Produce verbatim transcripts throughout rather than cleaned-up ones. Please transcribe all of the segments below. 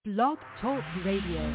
Blog Talk Radio.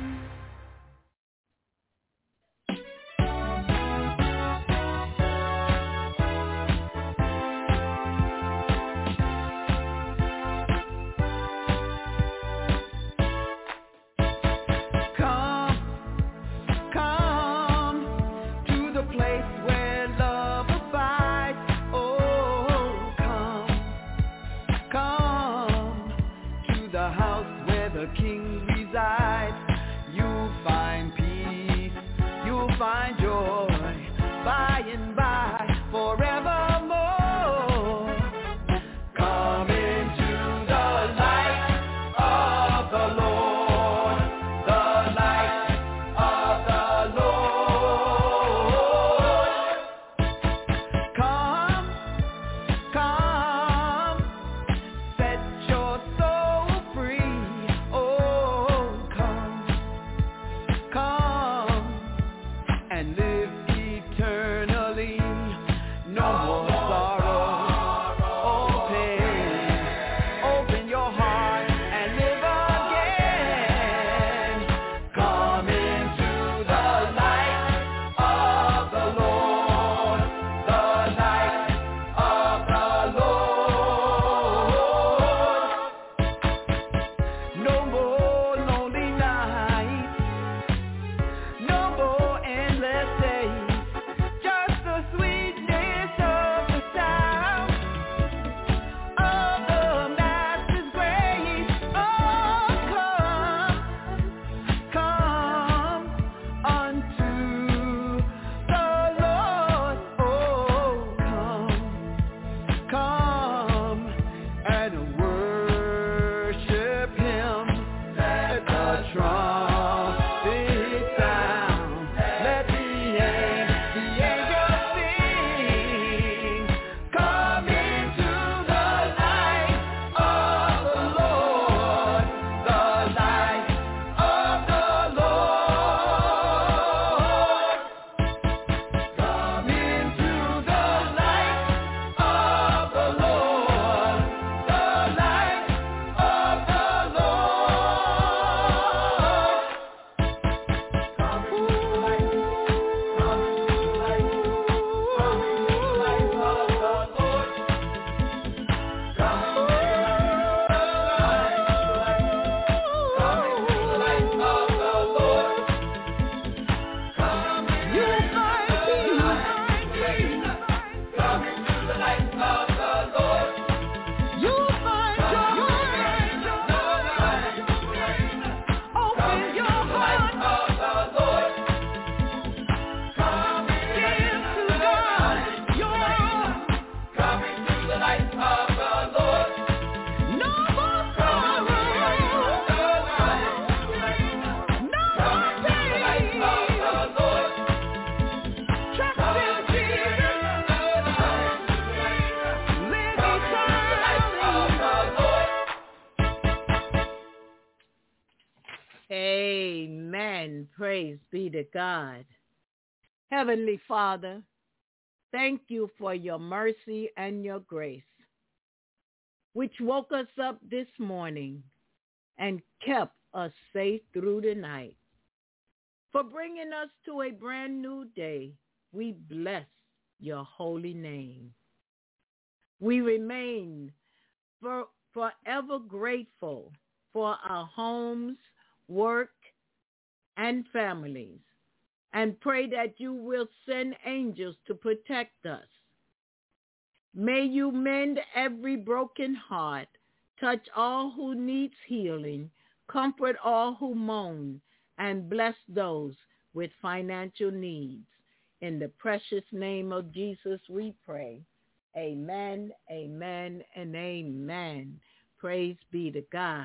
Amen. Praise be to God. Heavenly Father, thank you for your mercy and your grace, which woke us up this morning and kept us safe through the night. For bringing us to a brand new day, we bless your holy name. We remain for, forever grateful for our homes, work, and families, and pray that you will send angels to protect us. May you mend every broken heart, touch all who needs healing, comfort all who mourn, and bless those with financial needs. In the precious name of Jesus we pray. Amen, amen, and amen. Praise be to God.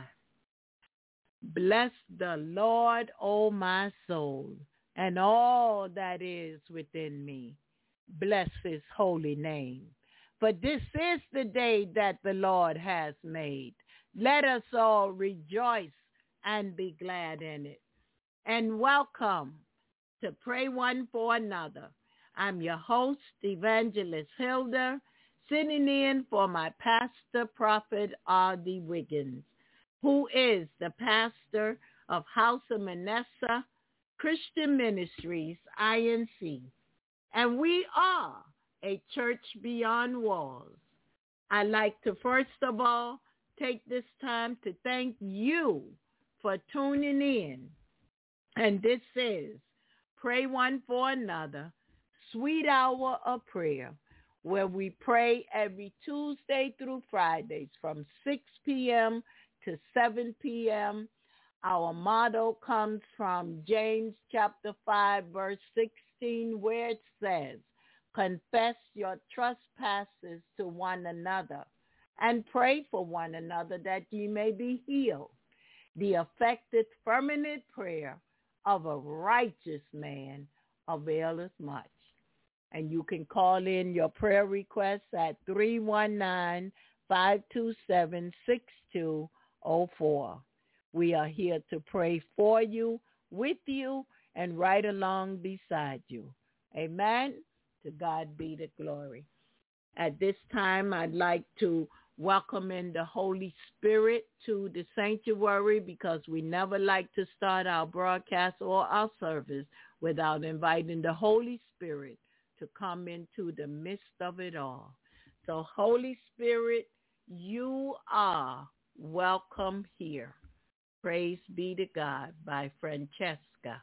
Bless the Lord, O my soul, and all that is within me. Bless his holy name. For this is the day that the Lord has made. Let us all rejoice and be glad in it. And welcome to Pray One for Another. I'm your host, Evangelist Hilda, sitting in for my pastor, Prophet R D. Wiggins, who is the pastor of House of Manasseh Christian Ministries, I N C. And we are a church beyond walls. I'd like to first of all take this time to thank you for tuning in. And this is Pray One for Another, Sweet Hour of Prayer, where we pray every Tuesday through Fridays from six p.m. to seven p.m. Our motto comes from James chapter five, verse sixteen, where it says, confess your trespasses to one another and pray for one another that ye may be healed. The effective, fervent prayer of a righteous man availeth much. And you can call in your prayer requests at three one nine, five two seven, six two zero four. We are here to pray for you, with you, and right along beside you. Amen. To God be the glory. At this time, I'd like to welcome in the Holy Spirit to the sanctuary, because we never like to start our broadcast or our service without inviting the Holy Spirit to come into the midst of it all. So, Holy Spirit, you are welcome here. Praise be to God, by Francesca.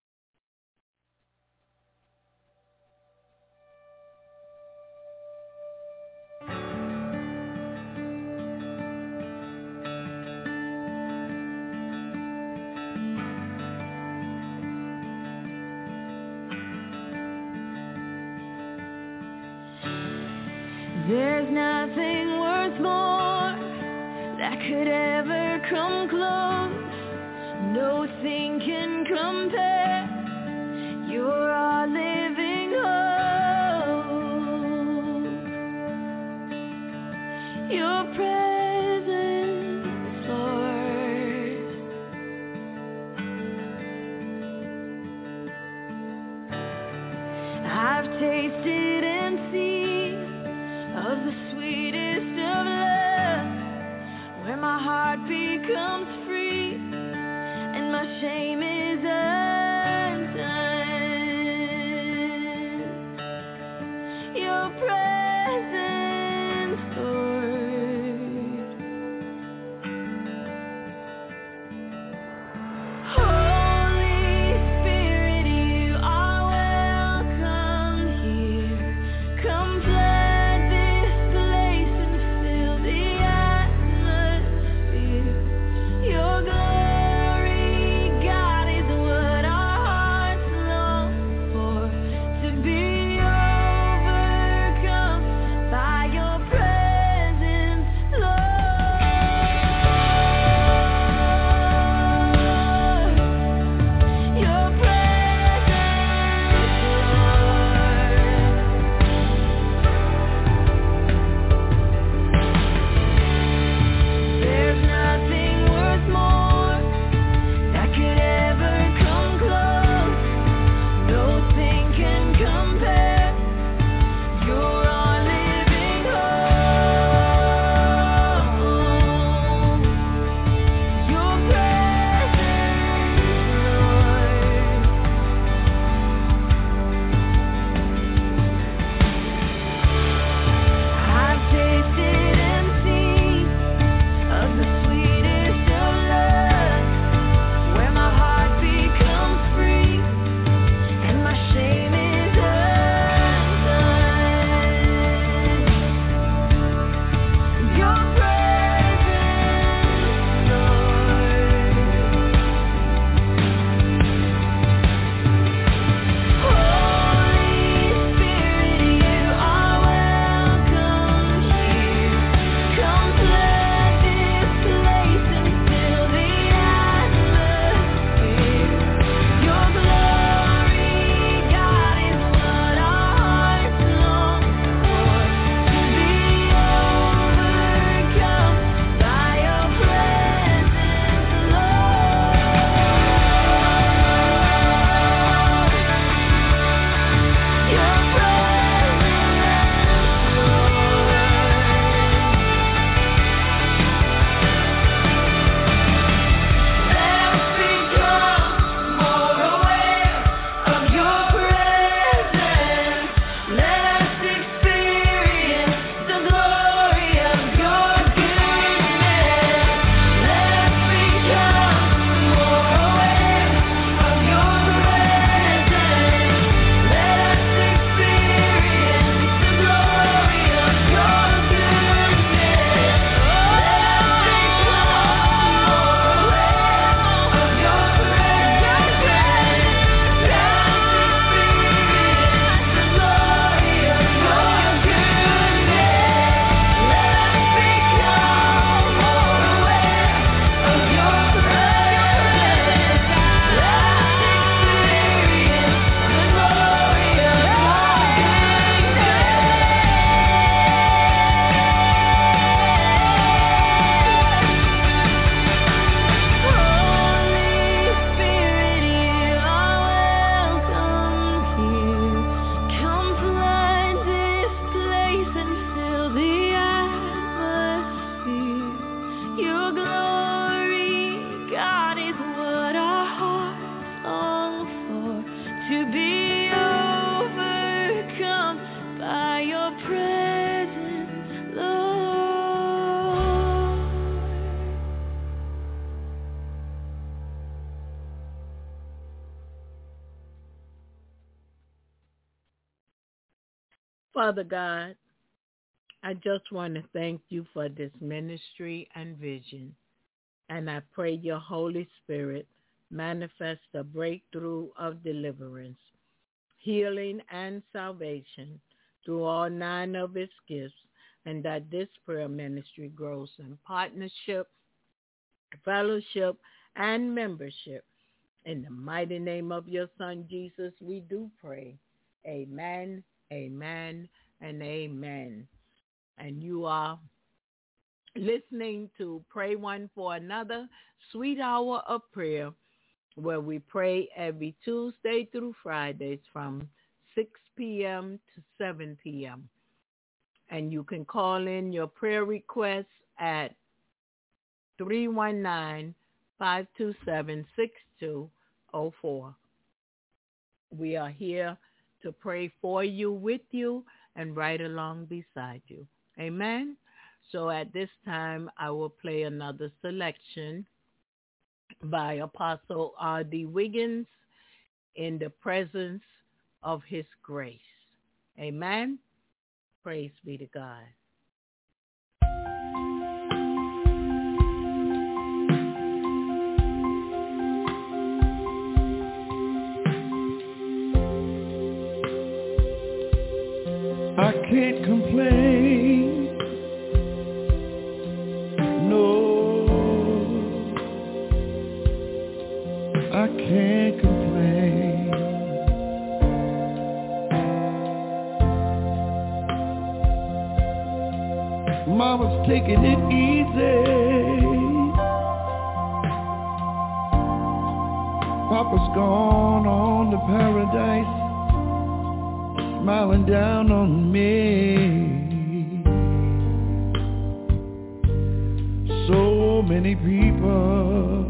There's nothing worth more that could ever come close. Nothing can compare. You're our living hope. Your presence, Lord. I've tasted and seen of the sweetest of love, where my heart Father God, I just want to thank you for this ministry and vision. And I pray your Holy Spirit manifest a breakthrough of deliverance, healing, and salvation through all nine of its gifts, and that this prayer ministry grows in partnership, fellowship, and membership. In the mighty name of your Son, Jesus, we do pray. Amen, amen, and amen. And you are listening to Pray One for Another, Sweet Hour of Prayer, where we pray every Tuesday through Fridays from six p.m. to seven p.m. And you can call in your prayer requests at three one nine, five two seven, six two zero four. We are here to pray for you, with you, and right along beside you. Amen. So at this time, I will play another selection by Apostle R D. Wiggins, In the Presence of His Grace. Amen. Praise be to God. I can't complain, no, I can't complain. Mama's taking it easy, Papa's gone on to paradise, smiling down on me. So many people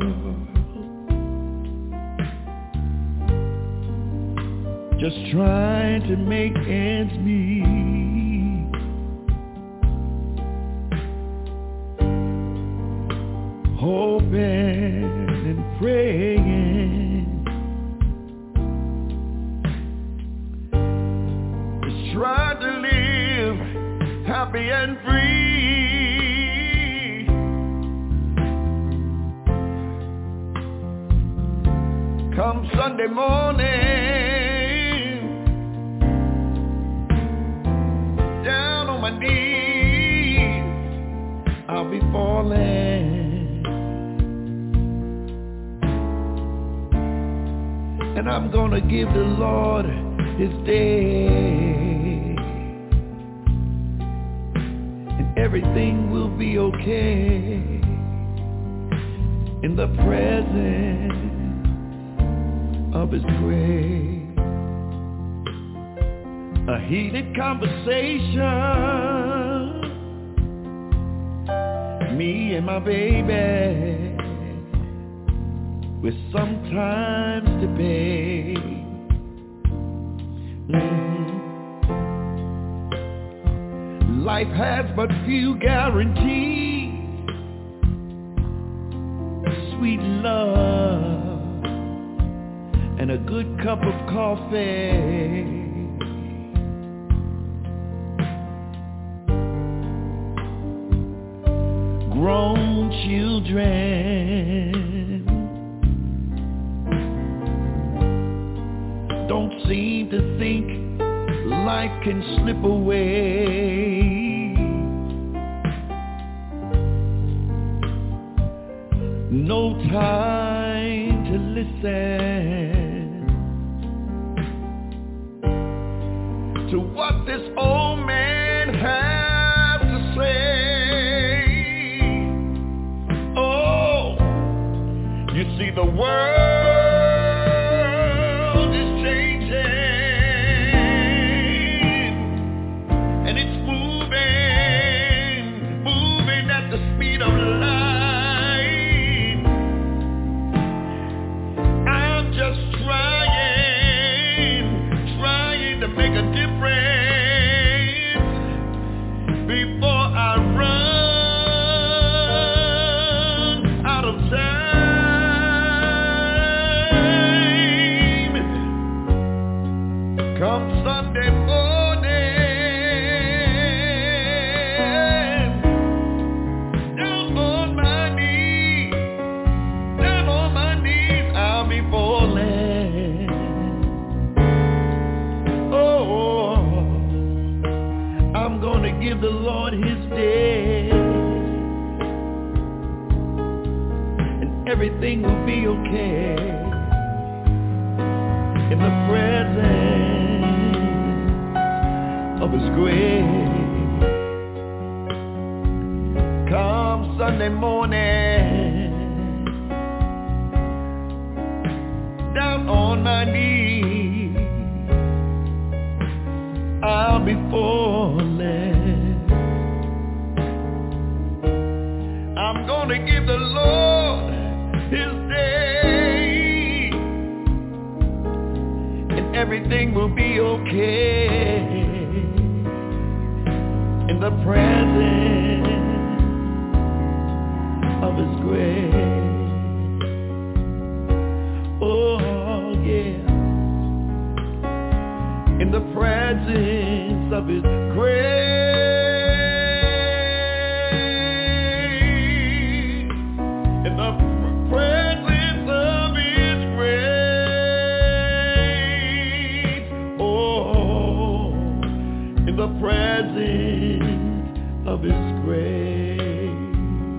just trying to make ends meet. Hoping and praying try to live happy and free. Come Sunday morning, down on my knees, I'll be falling, and I'm gonna give the Lord His day. Everything will be okay in the presence of His grace. A heated conversation, me and my baby, we sometimes debate. Mm-hmm. Life has but few guarantees. Sweet love and a good cup of coffee. Grown children don't seem to think life can slip away. No time to listen to what this old man has to say. Oh, you see the world out of time. everything will be okay in the presence of His grace. Come Sunday morning, down on my knees, I'll be falling. I'm gonna give the Lord His day, and everything will be okay in the presence of His grace. Oh yeah, in the presence of His grace. In the presence of His grace. Oh, in the presence of His grace.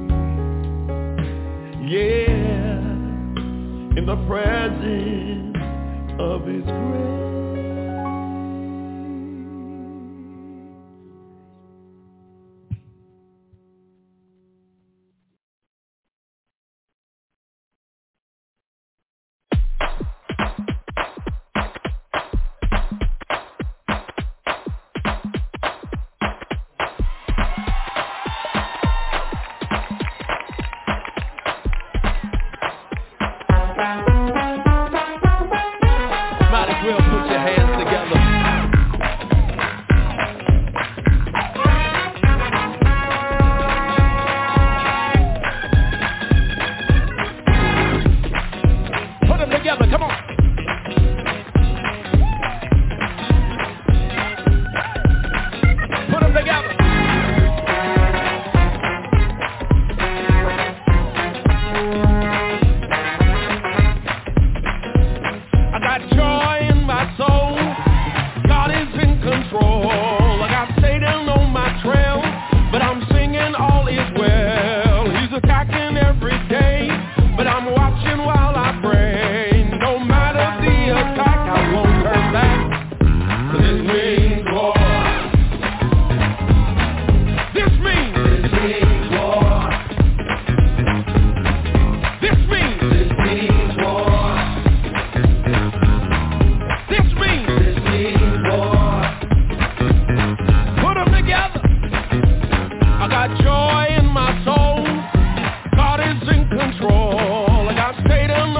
Yeah, in the presence of His grace. Joy in my soul, God is in control. I got Satan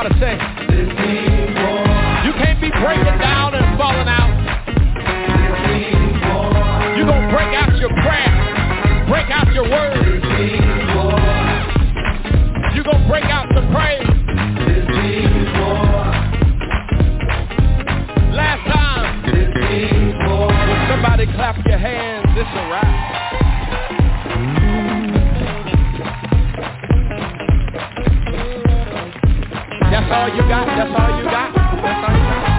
y'all to say. You can't be breaking down and falling out. You're going to break out your prayer. Break out your words. You're going to break out the praise. Last time, when somebody clap your hands, it's a wrap. That's all you got? That's all you got? That's all you got?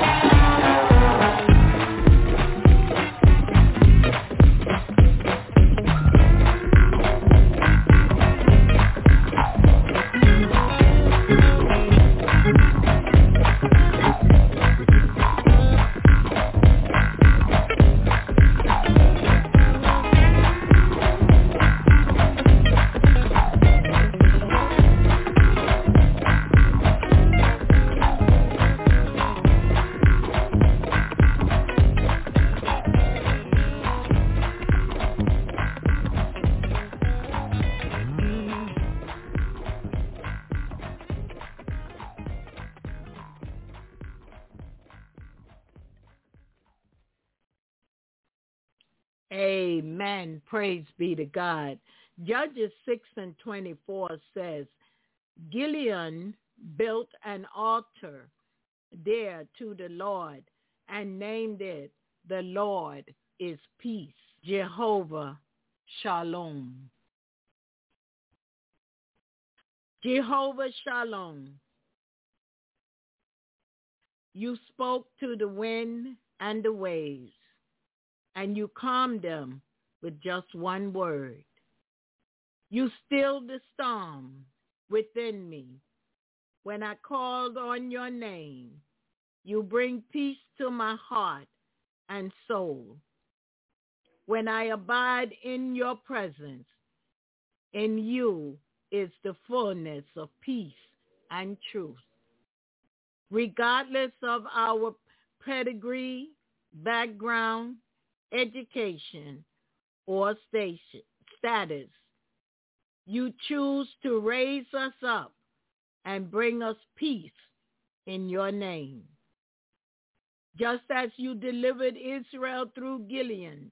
Amen. Praise be to God. Judges six and twenty-four says, Gideon built an altar there to the Lord and named it, The Lord is Peace, Jehovah Shalom. Jehovah Shalom. You spoke to the wind and the waves, and you calmed them with just one word. You stilled the storm within me. When I called on your name, you bring peace to my heart and soul. When I abide in your presence, in you is the fullness of peace and truth. Regardless of our pedigree, background, education, or station, status, you choose to raise us up and bring us peace in your name. Just as you delivered Israel through Gideon,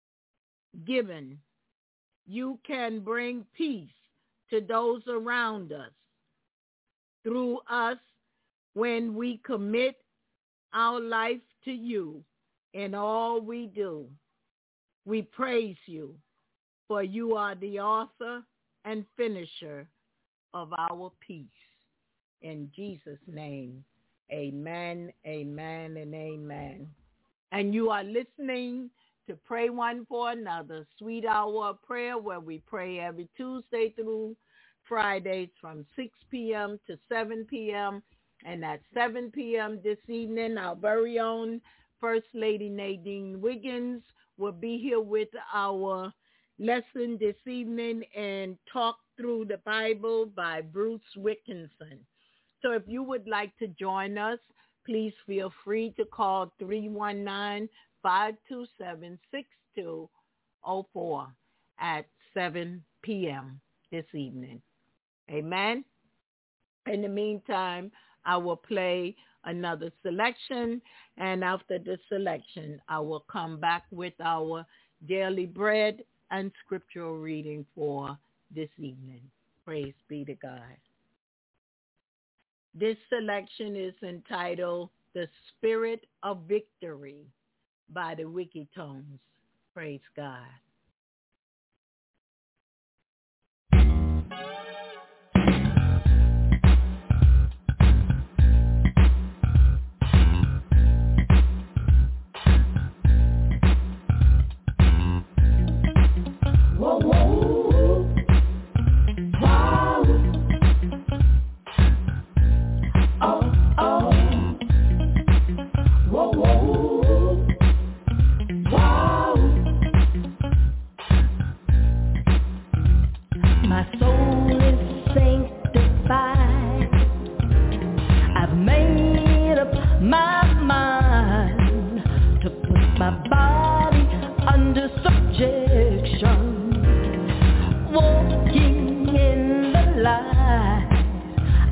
given, you can bring peace to those around us through us when we commit our life to you in all we do. We praise you, for you are the author and finisher of our peace. In Jesus' name, amen, amen, and amen. And you are listening to Pray One for Another, Sweet Hour of Prayer, where we pray every Tuesday through Fridays from six p.m. to seven p.m. And at seven p.m. this evening, our very own First Lady Nadine Wiggins will be here with our lesson this evening and Talk Through the Bible by Bruce Wilkinson. So if you would like to join us, please feel free to call three one nine, five two seven, six two zero four at seven p.m. this evening. Amen. In the meantime, I will play another selection, and after the selection, I will come back with our daily bread and scriptural reading for this evening. Praise be to God. This selection is entitled The Spirit of Victory by the Wikitones. Praise God.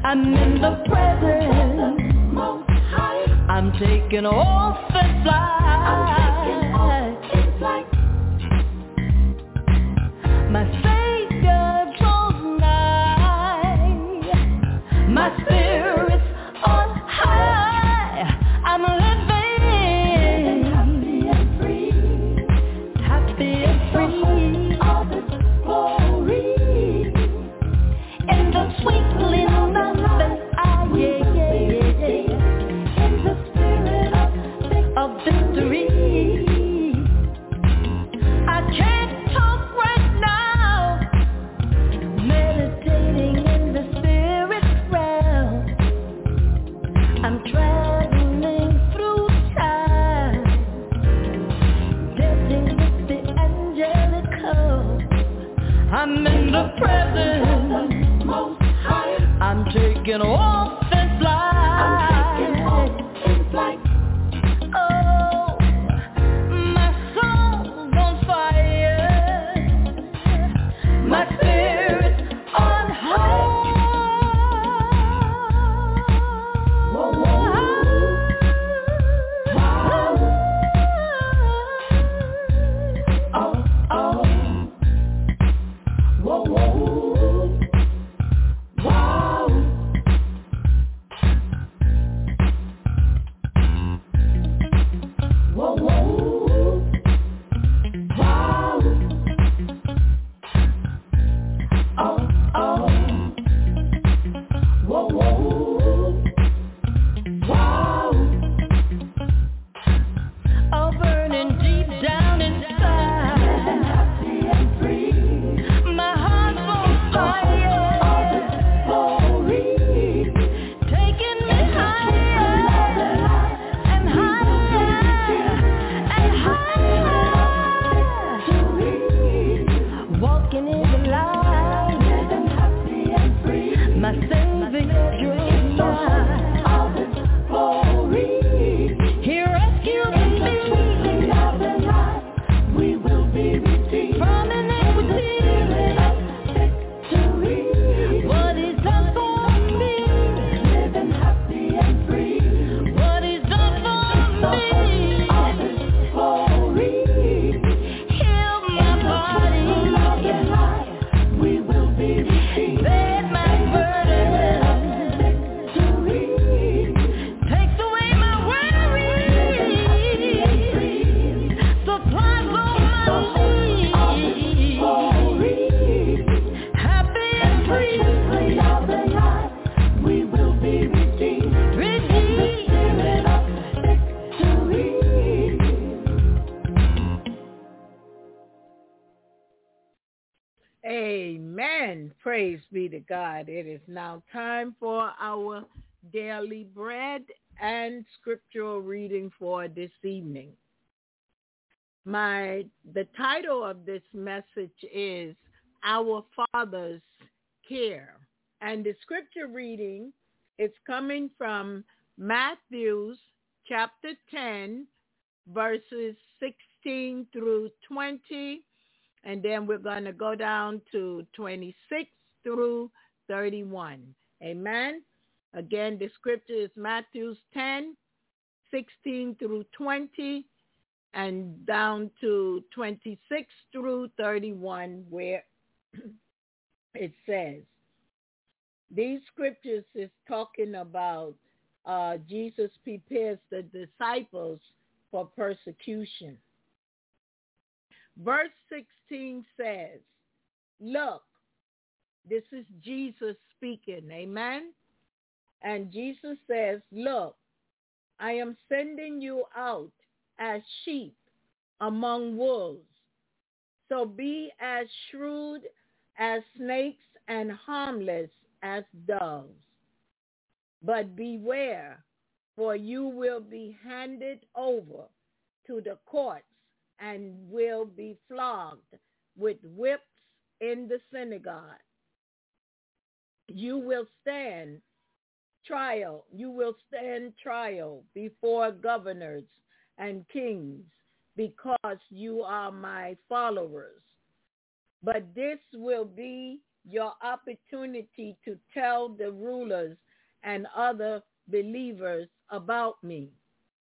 I'm in the presence, most high. I'm taking off and fly. I'm taking off in flight. My Savior draws nigh. My spirit's on high. I'm living, living happy and free, happy and free. All this glory in the twinkling of an eye, yeah, yeah, yeah. In the spirit of, of victory. I can't talk right now, meditating in the spirit realm. I'm traveling through time, dancing with the angelic host. I'm in the presence, most high. I'm taking off and fly. I'm taking off and flight. Oh, my soul's on fire. My spirit's on high. Whoa, whoa, wow. Oh, oh. Whoa, whoa. Wow. Whoa, whoa. Wow. Oh, oh. Whoa, whoa. Wow. Oh, burning deep down inside. Happy and free. My heart's on fire. Glory. Taking me higher and higher and higher. Walking in the light. Living happy and free. My Savior dreams nigh. All this glory. He rescued me. We will be redeemed from iniquity. Victory. What He's done for me. Living happy and free. What He's done for me. All this glory. Heal my body. We will be redeemed. Bear my burden. Victory. Takes away my worry. Supplies all my needs. Happy and free. We will be redeemed. Redeemed. Spirit of victory. Amen. Praise be to God. It is now time for our daily bread and scriptural reading for this evening. My the title of this message is Our Father's Care. And the scripture reading is coming from Matthew chapter ten, verses sixteen through twenty. And then we're going to go down to twenty-six through thirty-one. Amen. Again, the scripture is Matthew ten, sixteen through twenty, and down to twenty-six through thirty-one, where it says, these scriptures is talking about uh, Jesus prepares the disciples for persecution. Verse sixteen says, look, this is Jesus speaking, amen? And Jesus says, look, I am sending you out as sheep among wolves. So be as shrewd as snakes and harmless as doves. But beware, for you will be handed over to the courts and will be flogged with whips in the synagogue. You will stand trial. You will stand trial before governors and kings because you are my followers. But this will be your opportunity to tell the rulers and other believers about me.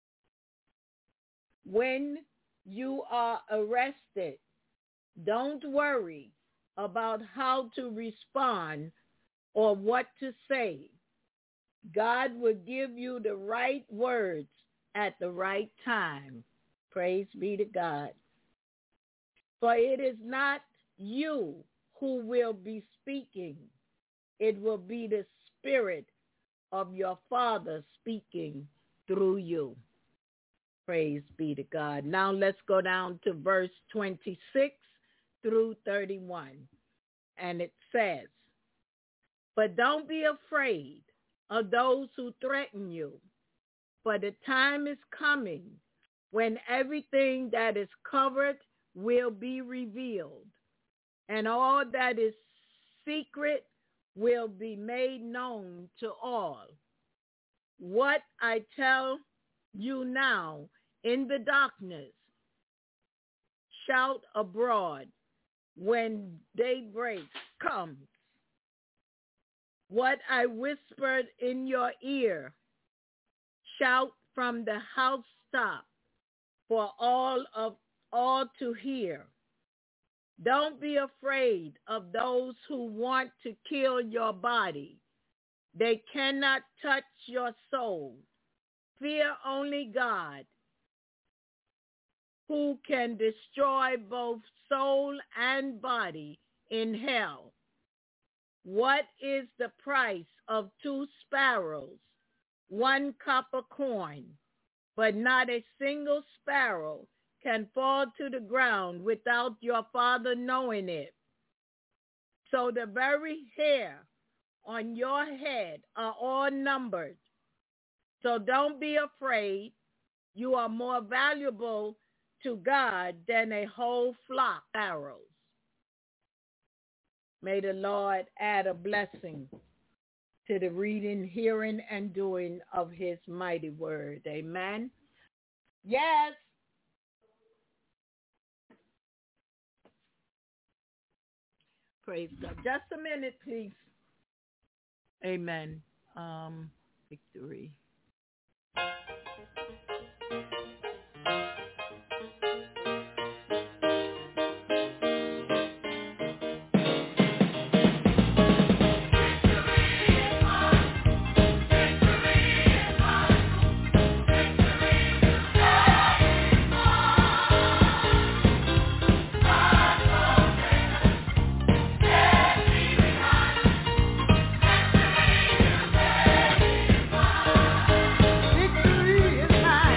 When you are arrested, don't worry about how to respond or what to say. God will give you the right words at the right time. Praise be to God. For it is not you who will be speaking. It will be the Spirit of your Father speaking through you. Praise be to God. Now let's go down to verse twenty-six through thirty-one. And it says, but don't be afraid of those who threaten you, for the time is coming when everything that is covered will be revealed, and all that is secret will be made known to all. What I tell you now in the darkness, shout abroad when daybreak comes. What I whispered in your ear, shout from the housetop for all of all to hear. Don't be afraid of those who want to kill your body. They cannot touch your soul. Fear only God, who can destroy both soul and body in hell. What is the price of two sparrows, one copper coin? But not a single sparrow can fall to the ground without your Father knowing it. So the very hair on your head are all numbered. So don't be afraid. You are more valuable to God than a whole flock of sparrows. May the Lord add a blessing to the reading, hearing, and doing of his mighty word. Amen. Yes. Praise God. Just a minute, please. Amen. Um, victory. Victory is mine.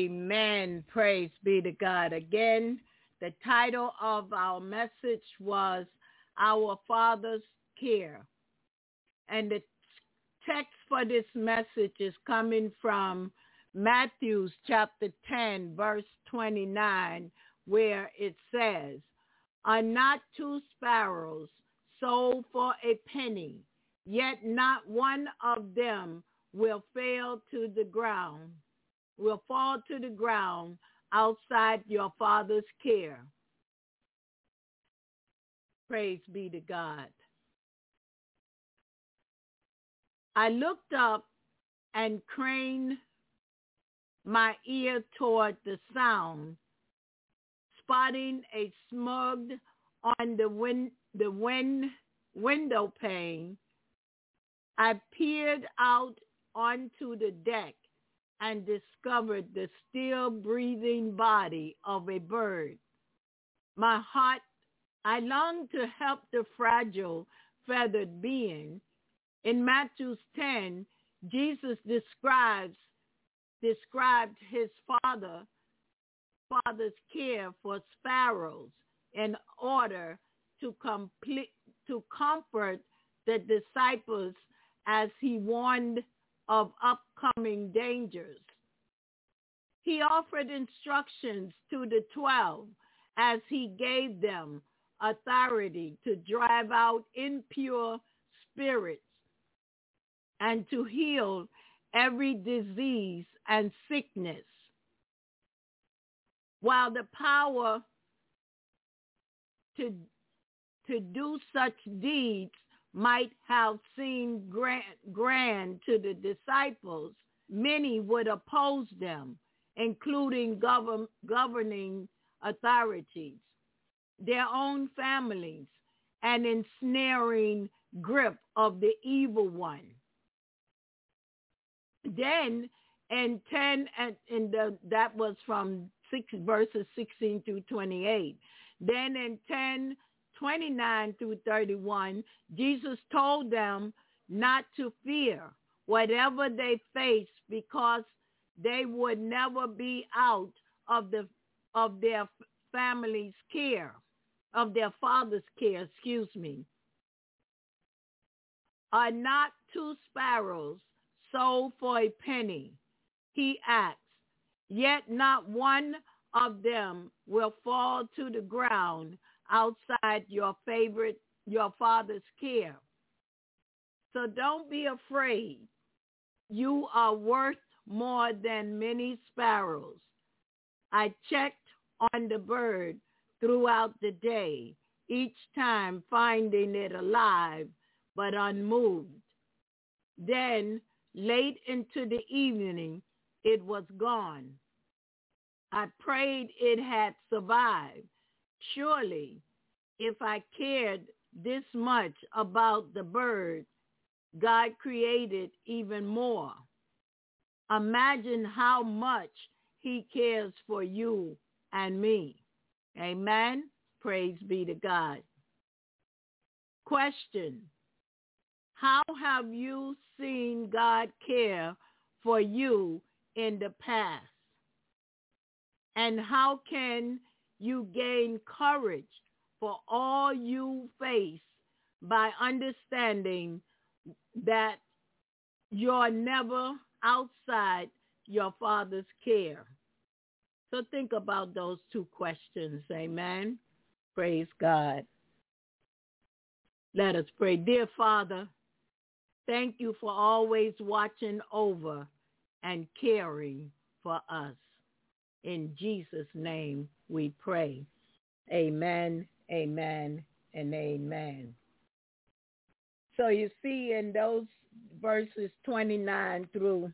Amen. Praise be to God. Again, the title of our message was Our Father's Care. And the text for this message is coming from Matthew chapter ten, verse twenty-nine, where it says, "Are not two sparrows sold for a penny, yet not one of them will fail to the ground, will fall to the ground outside your Father's care." Praise be to God. I looked up and craned my ear toward the sound, spotting a smudge on the win- the wind window pane. I peered out onto the deck and discovered the still breathing body of a bird. My heart, I longed to help the fragile feathered being. In Matthew ten, Jesus describes described his father father's care for sparrows in order to complete to comfort the disciples as he warned of upcoming dangers. He offered instructions to the twelve as he gave them authority to drive out impure spirits and to heal every disease and sickness. While the power to, to do such deeds might have seemed grand, grand to the disciples, many would oppose them, including govern, governing authorities, their own families, and ensnaring grip of the evil one. Then in ten, and in the, that was from six verses sixteen through twenty-eight. Then in ten, twenty-nine through thirty-one, Jesus told them not to fear whatever they face, because they would never be out of the of their family's care, of their father's care, excuse me. Are not two sparrows sold for a penny? He asked. Yet not one of them will fall to the ground outside your favorite, your Father's care. So don't be afraid. You are worth more than many sparrows. I checked on the bird throughout the day, each time finding it alive but unmoved. Then, late into the evening, it was gone. I prayed it had survived. Surely, if I cared this much about the bird, God created even more. Imagine how much he cares for you and me. Amen. Praise be to God. Question: how have you seen God care for you in the past? And how can you gain courage for all you face by understanding that you're never outside your Father's care? So think about those two questions. Amen. Praise God. Let us pray. Dear Father, thank you for always watching over and caring for us. In Jesus' name we pray. Amen, amen, and amen. So you see in those verses twenty-nine through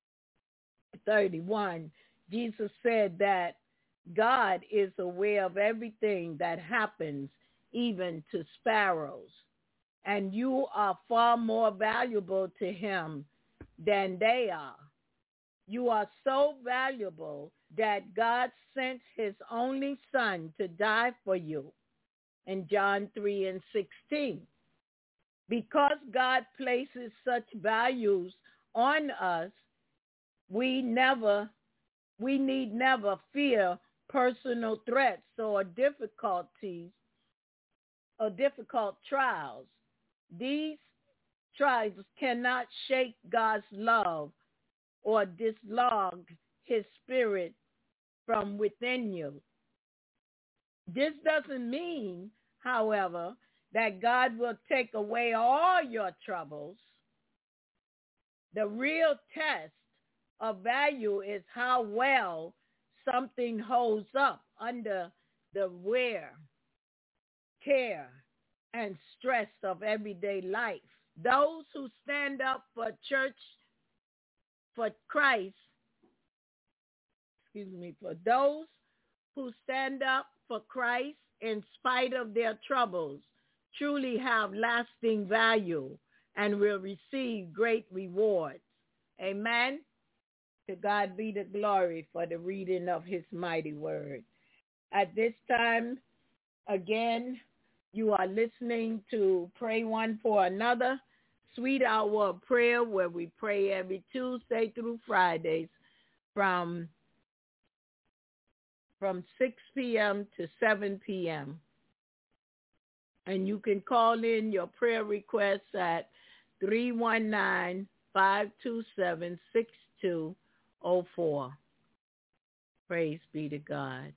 thirty-one, Jesus said that God is aware of everything that happens, even to sparrows. And you are far more valuable to him than they are. You are so valuable that God sent his only son to die for you in John three and sixteen. Because God places such values on us, we never we need never fear personal threats or difficulties or difficult trials. These trials cannot shake God's love or dislodge his spirit from within you. This doesn't mean, however, that God will take away all your troubles. The real test of value is how well something holds up under the wear, care, and stress of everyday life. Those who stand up for church, for Christ, excuse me, for those who stand up for Christ in spite of their troubles truly have lasting value and will receive great rewards. Amen. To God be the glory for the reading of his mighty word. At this time, again, you are listening to Pray One for Another, Sweet Hour of Prayer, where we pray every Tuesday through Fridays from, from six p.m. to seven p.m. And you can call in your prayer requests at three one nine, five two seven, six two oh four. Praise be to God.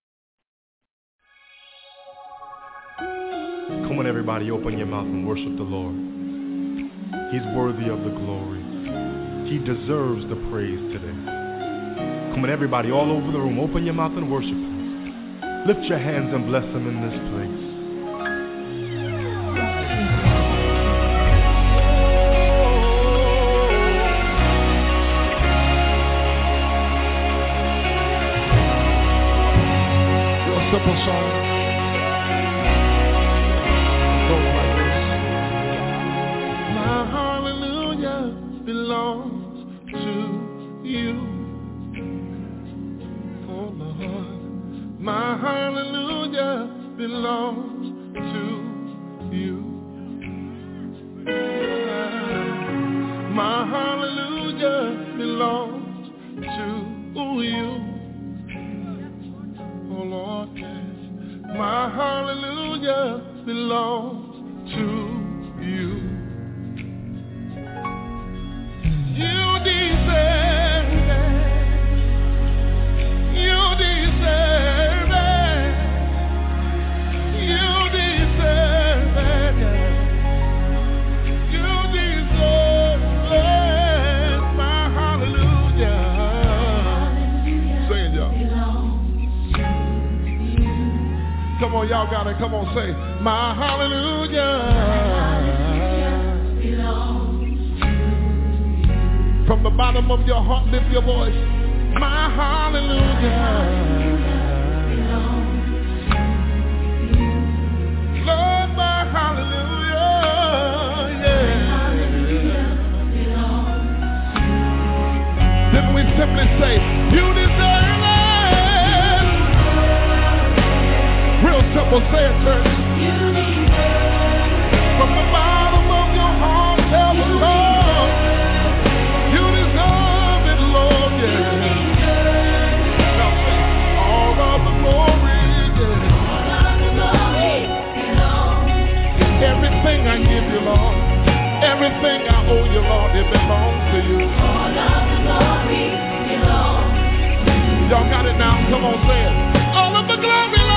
Come on, everybody, open your mouth and worship the Lord. He's worthy of the glory. He deserves the praise today. Come on, everybody, all over the room, open your mouth and worship him. Lift your hands and bless him in this place. Simple song. It goes like this. My hallelujah belongs to you. Oh Lord, my hallelujah belongs to you. My hallelujah belongs to you. Oh Lord, my hallelujah belongs to you. You deserve it. You deserve it. You deserve it. You deserve it. My hallelujah. Sing it, y'all. Come on, y'all got it. Come on, say, my hallelujah, from the bottom of your heart, lift your voice. My hallelujah, Lord, my hallelujah, yeah. Then we simply say, you deserve it. Real simple, say it, church. From the bottom of your heart, tell the Lord, you deserve it, Lord, yeah. Now say, all of the glory, yeah. Everything I give you, Lord, everything I owe you, Lord, it belongs to you. All of the glory belongs to you. Y'all got it now? Come on, say it. All of the glory, Lord.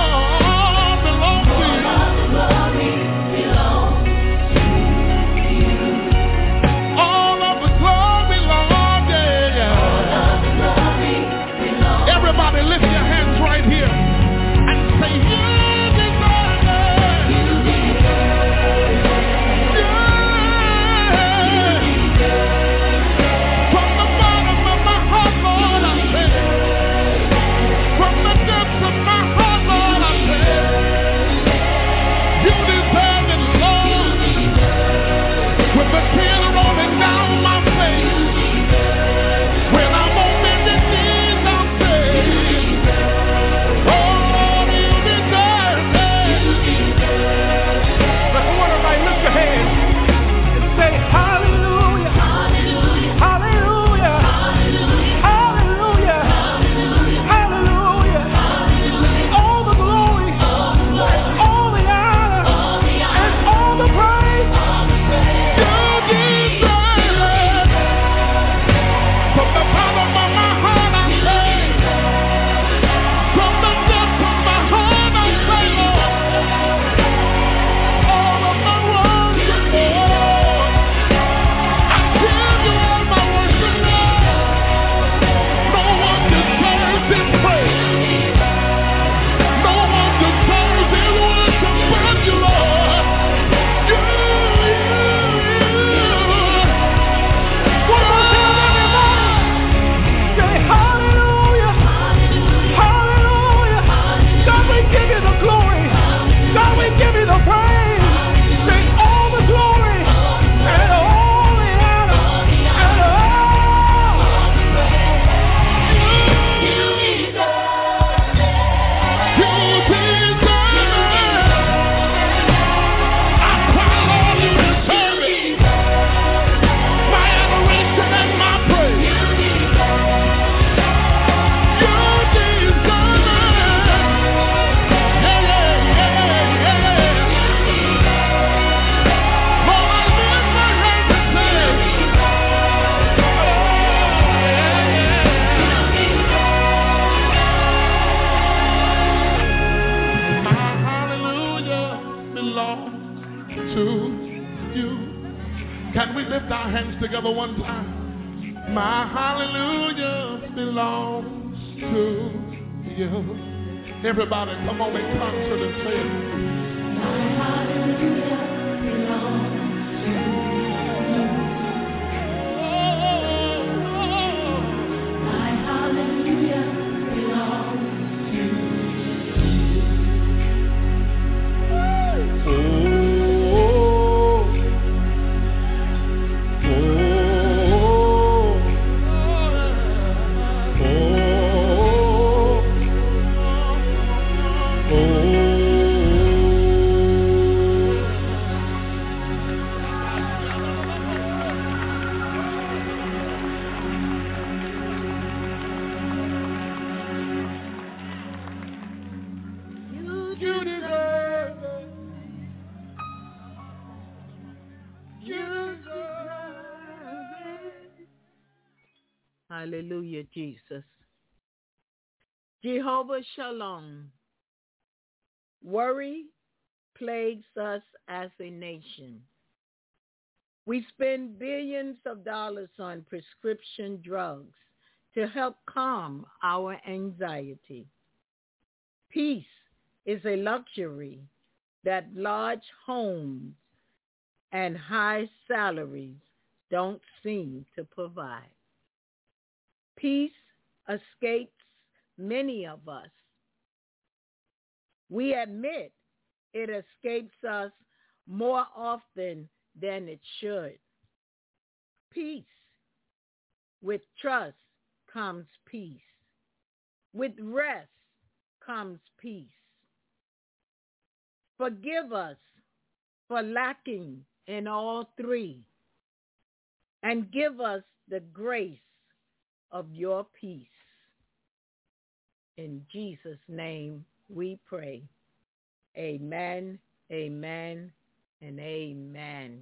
Everybody lift your hands right here and say, you deserve it. You deserve it. to you. Can we lift our hands together one time? My hallelujah belongs to you. Everybody, come on in concert and say it. My hallelujah belongs to you. My hallelujah belongs to you. Oh, oh, oh, oh, oh. Hallelujah, Jesus. Jehovah Shalom. Worry plagues us as a nation. We spend billions of dollars on prescription drugs to help calm our anxiety. Peace is a luxury that large homes and high salaries don't seem to provide. Peace escapes many of us. We admit it escapes us more often than it should. Peace. With trust comes peace. With rest comes peace. Forgive us for lacking in all three, and give us the grace of your peace. In Jesus' name we pray. Amen, amen, and amen.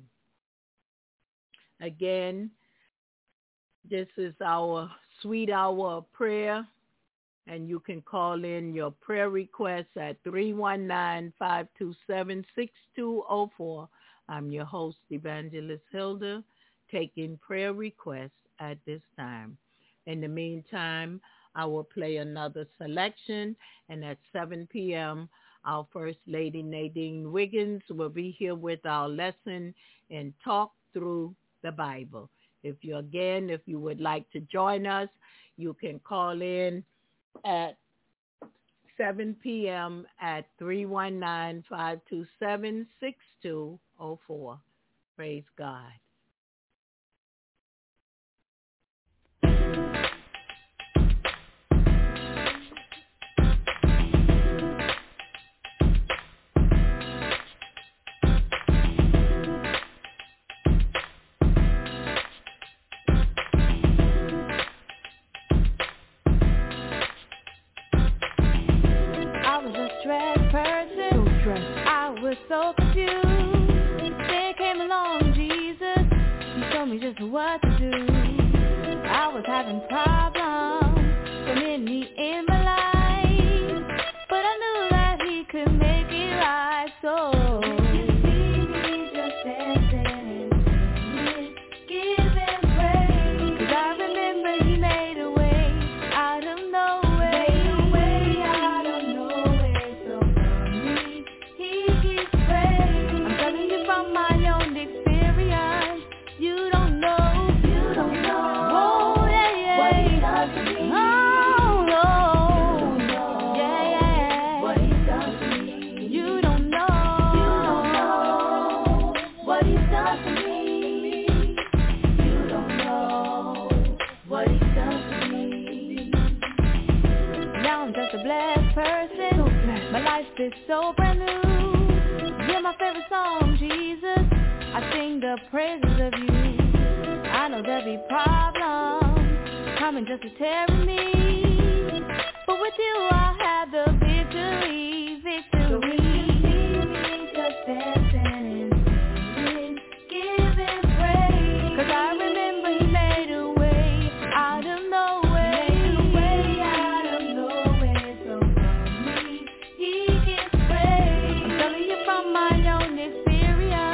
Again, this is our sweet hour of prayer, and you can call in your prayer requests at three one nine, five two seven, six two zero four. I'm your host, Evangelist Hilda, taking prayer requests at this time. In the meantime, I will play another selection, and at seven p.m., our First Lady Nadine Wiggins will be here with our lesson in Talk Through the Bible. If you, again, if you would like to join us, you can call in at seven p.m. at three one nine, five two seven, six two zero four. Praise God. So confused. Then came along Jesus. He told me just what to do. I was having problems, so many in my life, but I knew that he could make it right. So just dancing, give him praise. 'Cause I remember he made a way out of nowhere. Made a way out of nowhere. So for me, he I'm telling you from my own experience. You don't know, you don't know, oh, yeah, yeah. What he does to me. Oh, no. You don't know, yeah, yeah. What he does to me. You don't know, you don't know what he does to me. You don't know what he does to me. Now I'm just a blessed person. So blessed. My life is so brand new. You're my favorite song, Jesus. I sing the praises of you. I know there'll be problems coming just to tear me, but with you I'll have the victory, victory. So when you see me just dancing and singing, giving praise, 'cause I remember he made a way out of nowhere. He made a way out of nowhere. So for me, he gets praise. I'm telling you from my own experience.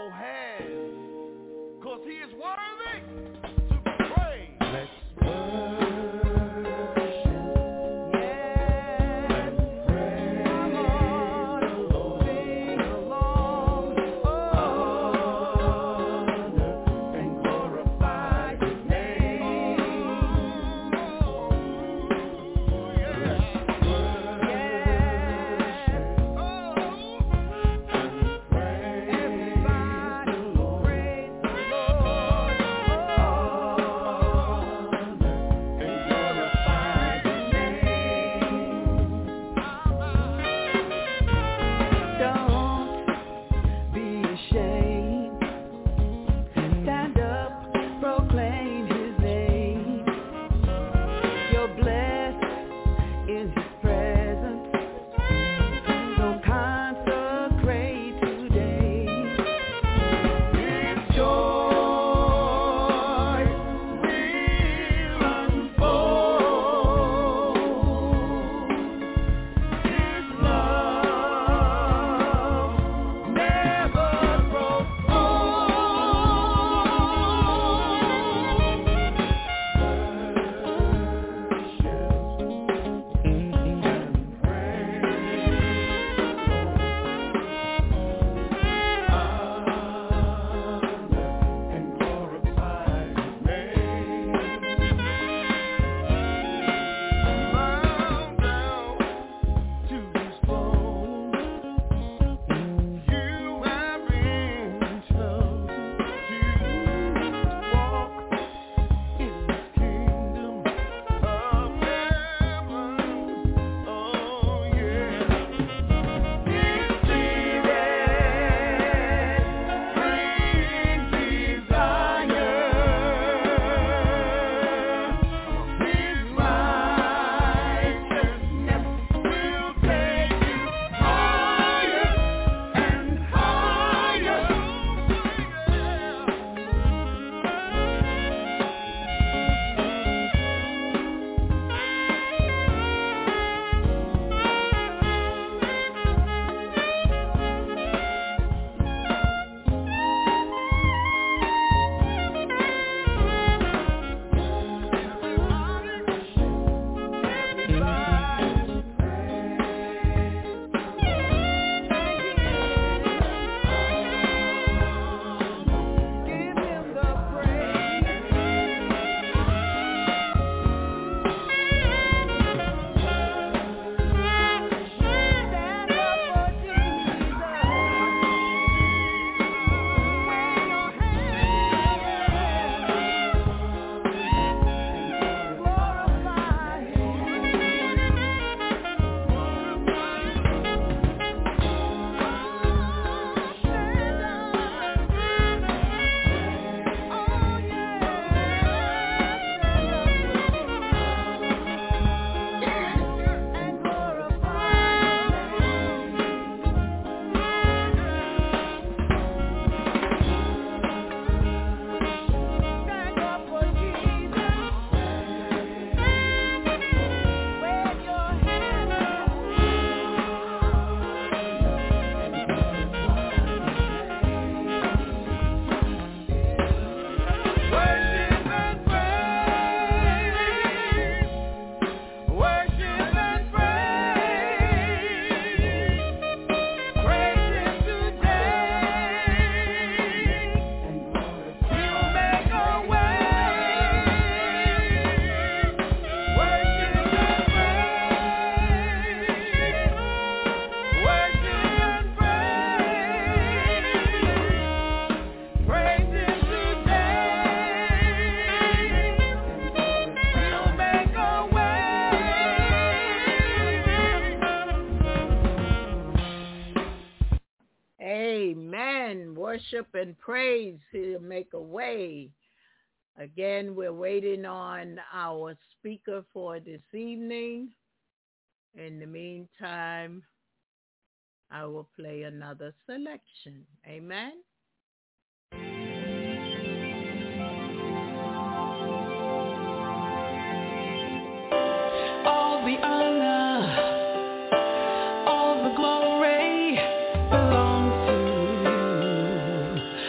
your hands, because he is worthy to be praised. Let's worship and praise, he'll make a way. Again, we're waiting on our speaker for this evening. In the meantime, I will play another selection. Amen. All the honor, all the glory belongs to you.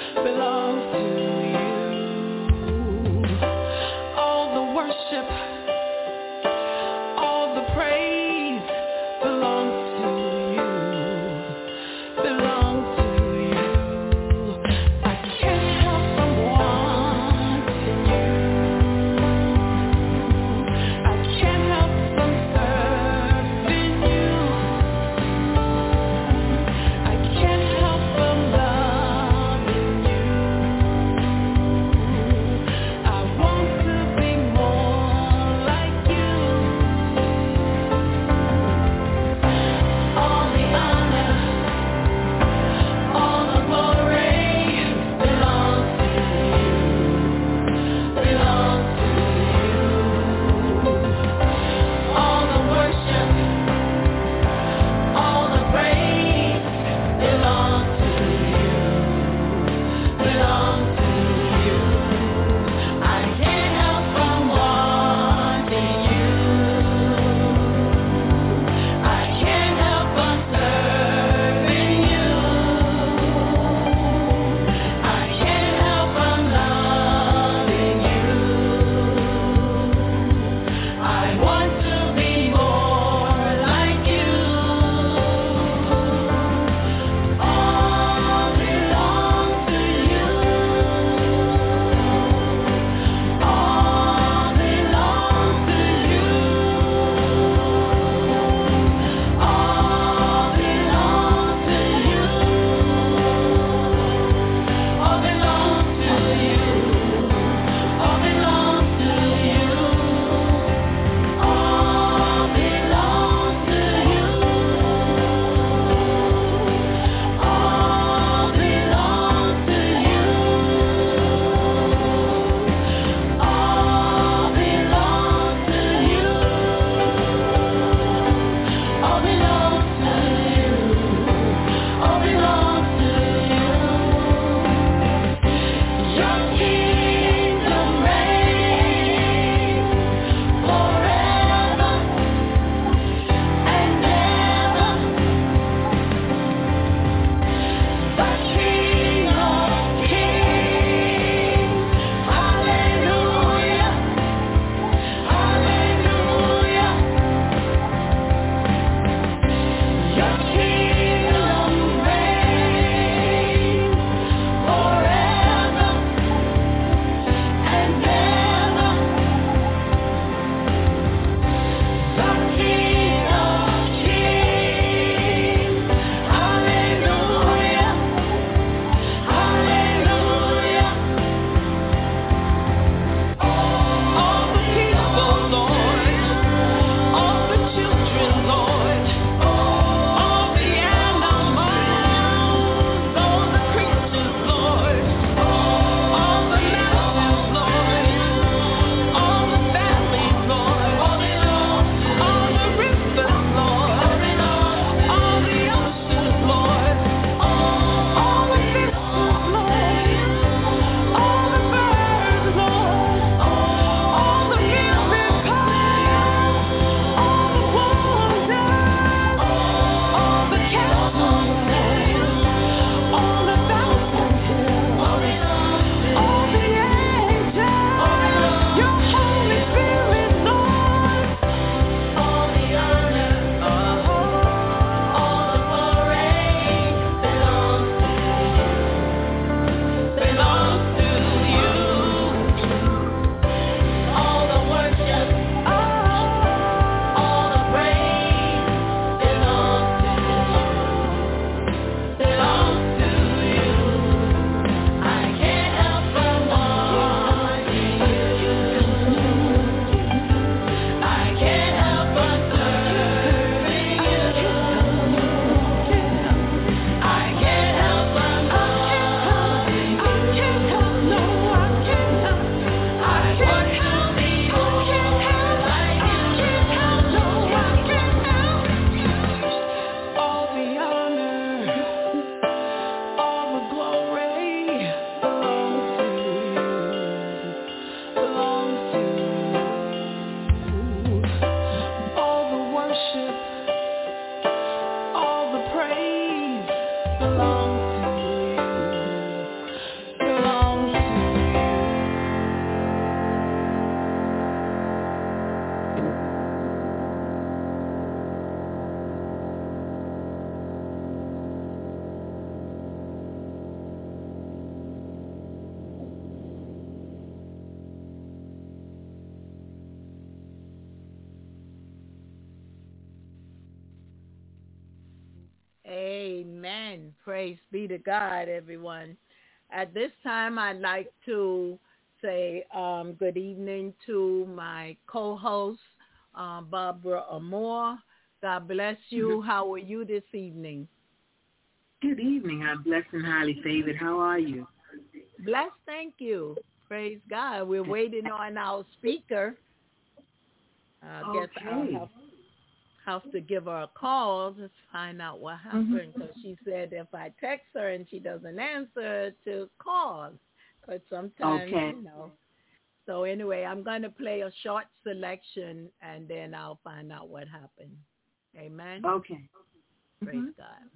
Amen. Praise be to God, everyone. At this time, I'd like to say um, good evening to my co-host, uh, Barbara Amore. God bless you. How are you this evening? Good evening. I'm blessed and highly favored. How are you? Blessed, thank you. Praise God. We're waiting on our speaker. I uh, guess okay. I'll have, have to give her a call to find out what happened, because mm-hmm. she said if I text her and she doesn't answer, to call. But sometimes, okay. you know. So anyway, I'm going to play a short selection, and then I'll find out what happened. Amen? Okay. Praise mm-hmm. God.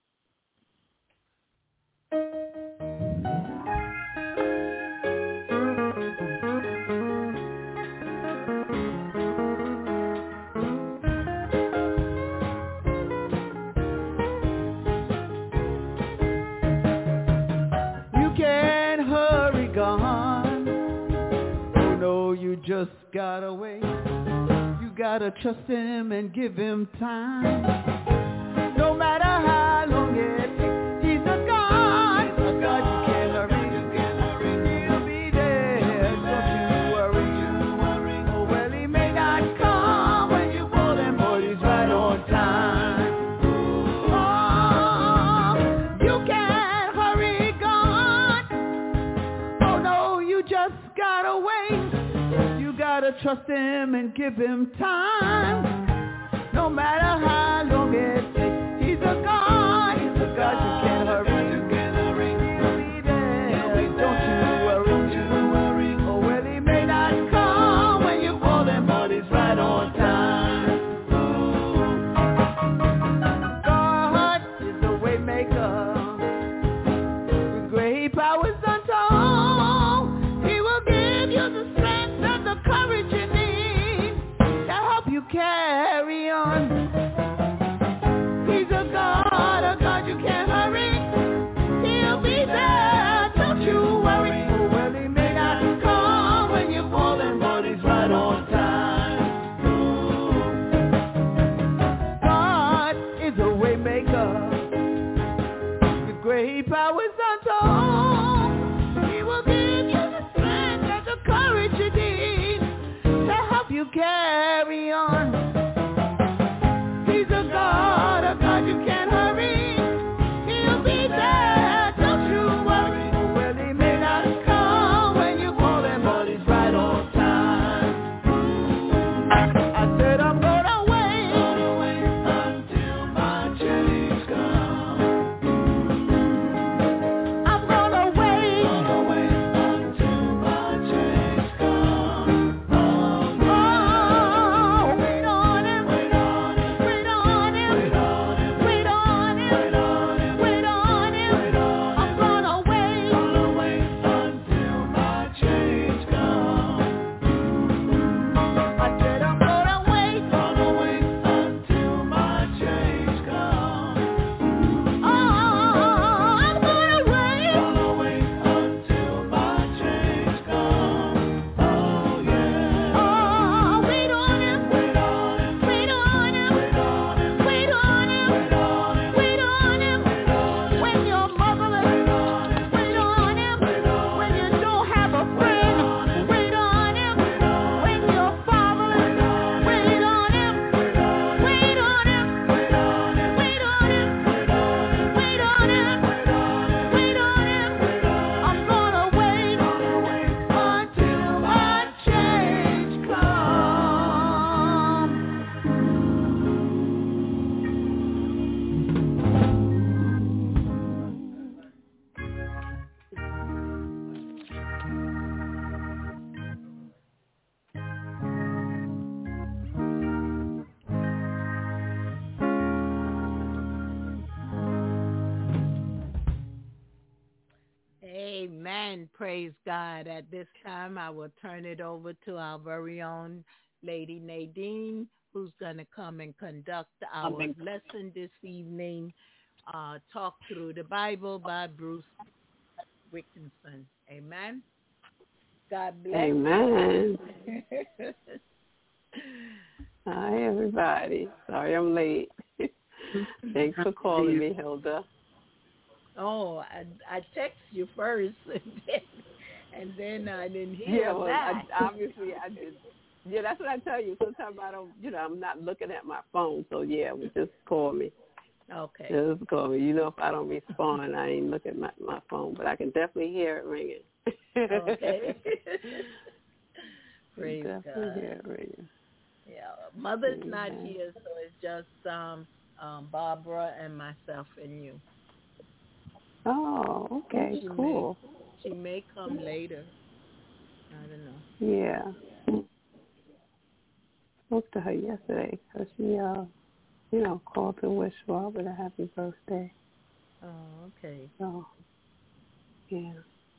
Just gotta wait. You gotta trust him and give him time. No matter how long it takes, he's a God. A God you can't hurry. He'll be there. Don't you worry. Oh well, he may not come when you call him, but he's right on time. Oh, you can't hurry God. Oh no, you just gotta wait. Gotta trust him and give him time. No matter how long it takes, he's a God. He's a God you can't hurry. He'll be there. Don't you worry. Oh well, he may not come when you call him, but he's right on time. God is the way maker with great powers untold. He will give you the courage you need to help you carry on. He's a God, a God you can't hurry. He'll be there, don't you worry. Oh, well, he may not come when you call him, but he's right on time. God is a way maker with great powers untold. He will give you the strength and the courage you need to help you carry on. He's a God, a God you can't hurry. He'll be there, don't you worry. Well, he may not come when you call him, but he's right on time. I said I'm gonna wait, gonna wait until my change comes. I'm gonna wait, gonna wait until my change comes. Amen. Praise God. At this time, I will turn it over to our very own Lady Nadine, who's going to come and conduct our Amen. lesson this evening, uh, Talk Through the Bible by Bruce Wilkinson. Amen. God bless. Amen. Hi, everybody. Sorry I'm late. Thanks for calling me, Hilda. Oh, I, I text you first, and then, and then I didn't hear yeah, well, back. I, obviously I did. Yeah, that's what I tell you. Sometimes I don't, you know, I'm not looking at my phone. So, yeah, well, just call me. Okay. Just call me. You know, if I don't respond, I ain't looking at my, my phone. But I can definitely hear it ringing. Okay. Praise definitely God. hear it ringing. Yeah, Mother's Amen. not here, so it's just um, um, Barbara and myself and you. Oh, okay, she cool. May, she may come later. I don't know. Yeah. Spoke to her yesterday because she, uh, you know, called to wish Robert a happy birthday. Oh, okay. So, yeah.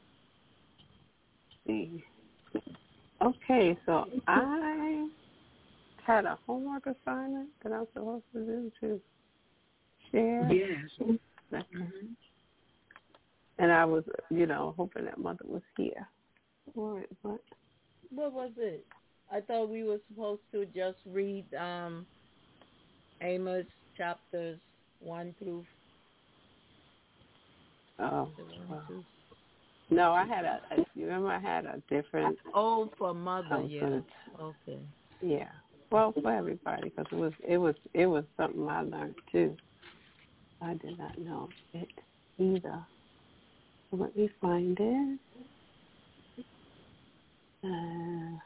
See. Okay, so I had a homework assignment that I was supposed to do to share. Yes. Mm-hmm. And I was, you know, hoping that Mother was here. What? What? What was it? I thought we were supposed to just read um, Amos chapters one through. Oh. One, two. No, I had a, a. You remember, I had a different. Oh, for Mother, yeah. Gonna, okay. Yeah. Well, for everybody, because it was, it was, it was something I learned too. I did not know it either. Let me find it. Uh,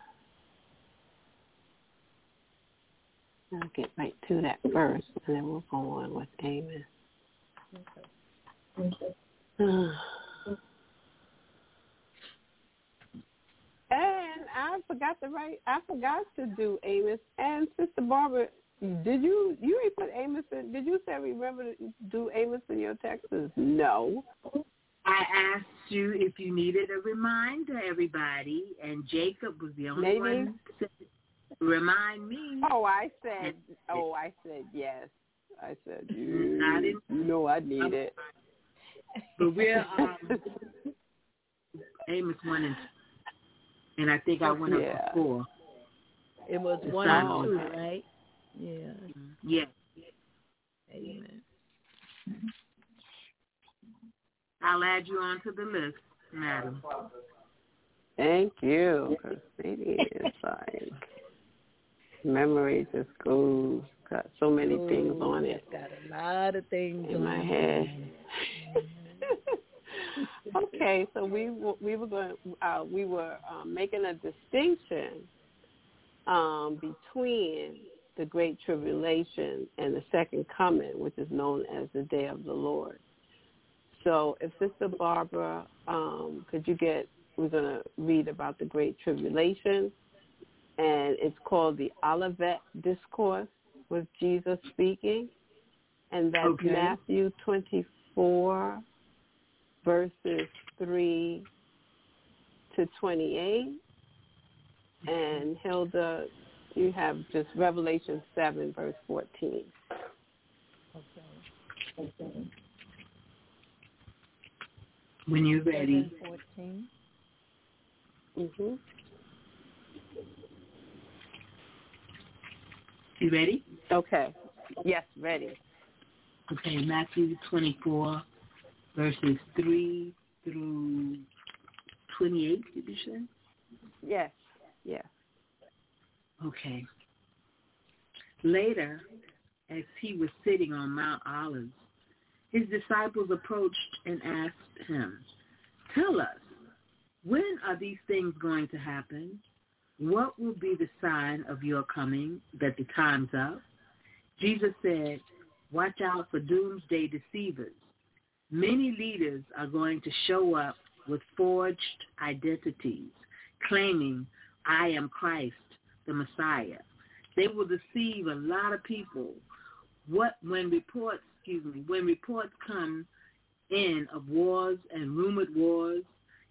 I'll get right to that first, and then we'll go on with Amos. Okay. Uh, and I forgot to write. I forgot to do Amos. And Sister Barbara, did you you ain't put Amos in? Did you say remember to do Amos in your texts? No. I asked you if you needed a reminder, everybody, and Jacob was the only Maybe. one who said, remind me. Oh, I said, oh, I said yes. I said, you, I didn't, you know I need it. But we're um, Amos one and two, and I think I went yeah. up to four. It was It's one and not two, okay. right? Yeah. Yeah. Amen. I'll add you onto the list, madam. Thank you, because maybe it's like memory just goes, got so many Ooh, things on it. Got a lot of things in on my head. Okay, so we we were going uh, we were um, making a distinction um, between the Great Tribulation and the Second Coming, which is known as the Day of the Lord. So if Sister Barbara, um, could you get, we're going to read about the Great Tribulation, and it's called the Olivet Discourse with Jesus speaking, and that's okay. Matthew twenty-four, verses three to twenty-eight, and Hilda, you have just Revelation seven, verse fourteen. Okay. Okay. When you're ready. fourteen. Mm-hmm. You ready? Okay. Yes, ready. Okay, Matthew twenty-four, verses three through twenty-eight, did you say? Yes, yes. Okay. Later, as he was sitting on Mount Olives, his disciples approached and asked him, "Tell us, when are these things going to happen? What will be the sign of your coming, that the time's up?" Jesus said, "Watch out for doomsday deceivers. Many leaders are going to show up with forged identities, claiming, 'I am Christ, the Messiah.' They will deceive a lot of people. What when reports, excuse me, when reports come in of wars and rumored wars,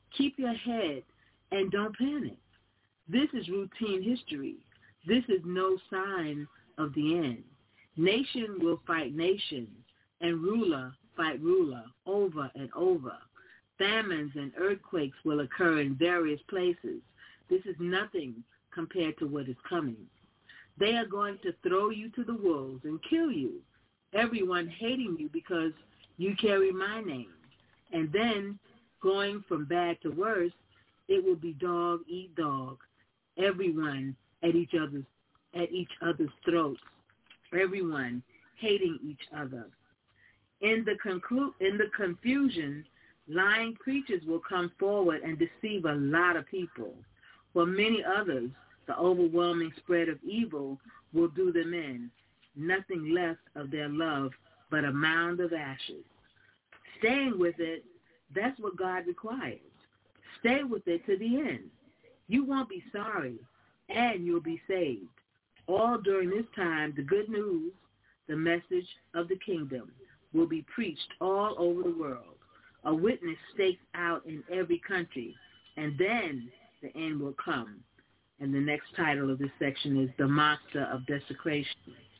Keep your head and don't panic. This is routine history. This is no sign of the end. Nation will fight nation, and ruler fight ruler over and over. Famines and earthquakes will occur in various places. This is nothing compared to what is coming. They are going to throw you to the wolves and kill you, everyone hating you because you carry my name. And then, going from bad to worse, it will be dog eat dog, everyone at each other's at each other's throats, everyone hating each other. In the conclu- in the confusion, lying preachers will come forward and deceive a lot of people. For many others, the overwhelming spread of evil will do them in, nothing left of their love but a mound of ashes. Staying with it, that's what God requires. Stay with it to the end. You won't be sorry, and you'll be saved. All during this time, the good news, the message of the kingdom, will be preached all over the world. A witness staked out in every country, and then the end will come. And the next title of this section is The Monster of Desecration.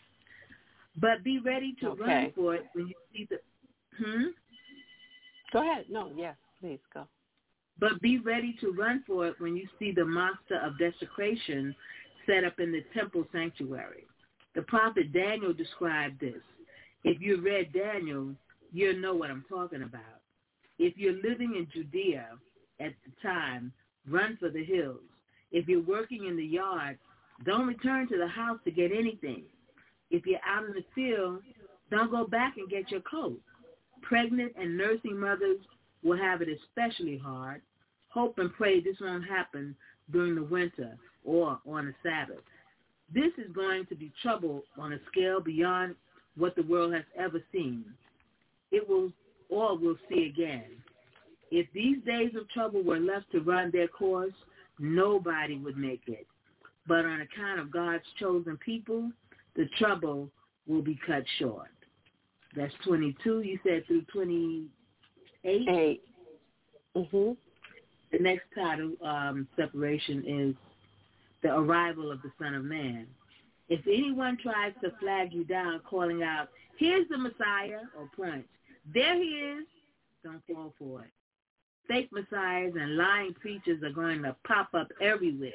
But be ready to okay. run for it when you see the... Hmm? Go ahead. No, yes, please go. But be ready to run for it when you see the monster of desecration set up in the temple sanctuary. The prophet Daniel described this. If you read Daniel, you'll know what I'm talking about. If you're living in Judea at the time, run for the hills. If you're working in the yard, don't return to the house to get anything. If you're out in the field, don't go back and get your coat. Pregnant and nursing mothers will have it especially hard. Hope and pray this won't happen during the winter or on a Sabbath. This is going to be trouble on a scale beyond what the world has ever seen. It will, or will see again. If these days of trouble were left to run their course, nobody would make it. But on account of God's chosen people, the trouble will be cut short. That's twenty-two, you said, through twenty-eight? Eight. Mm-hmm. The next title, um, separation, is The Arrival of the Son of Man. If anyone tries to flag you down, calling out, here's the Messiah, or points, there he is, don't fall for it. Fake messiahs and lying preachers are going to pop up everywhere.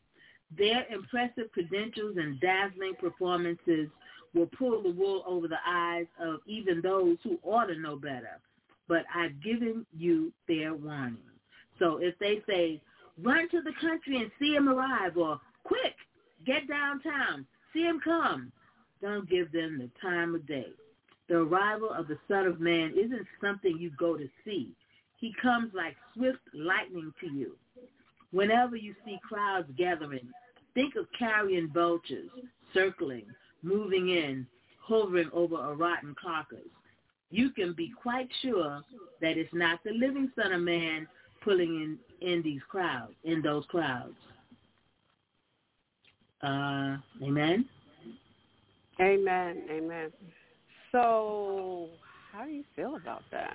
Their impressive credentials and dazzling performances will pull the wool over the eyes of even those who ought to know better. But I've given you fair warning. So if they say, run to the country and see him arrive, or quick, get downtown, see him come, don't give them the time of day. The arrival of the Son of Man isn't something you go to see. He comes like swift lightning to you. Whenever you see crowds gathering, think of carrion vultures circling, moving in, hovering over a rotten carcass. You can be quite sure that it's not the living Son of Man pulling in, in these crowds, in those crowds. Uh, amen? Amen, amen. So how do you feel about that?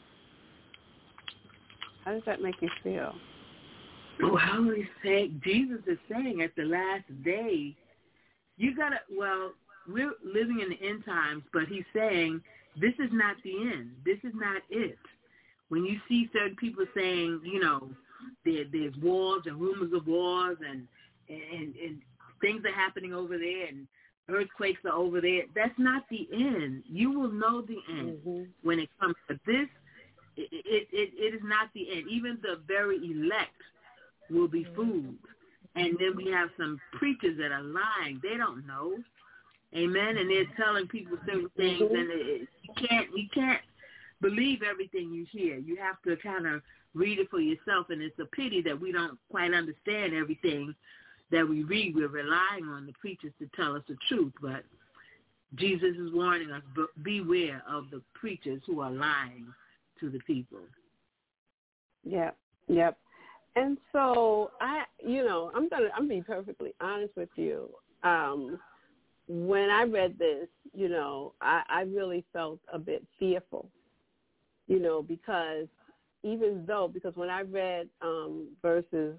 How does that make you feel? Well, he's saying, Jesus is saying at the last day, you got to, well, we're living in the end times, but he's saying this is not the end. This is not it. When you see certain people saying, you know, there, there's wars and rumors of wars and, and, and things are happening over there and earthquakes are over there, that's not the end. You will know the end mm-hmm. when it comes to this. It, it, it, it is not the end. Even the very elect will be fooled. And then we have some preachers that are lying. They don't know. Amen. And they're telling people certain things, and it, you can't you can't believe everything you hear. You have to kind of read it for yourself, and it's a pity that we don't quite understand everything that we read. We're relying on the preachers to tell us the truth, but Jesus is warning us, beware of the preachers who are lying to the people. Yep, yep. And so I, you know, I'm gonna, I'm gonna be perfectly honest with you. Um, when I read this, you know, I, I really felt a bit fearful, you know, because even though, because when I read um, verses,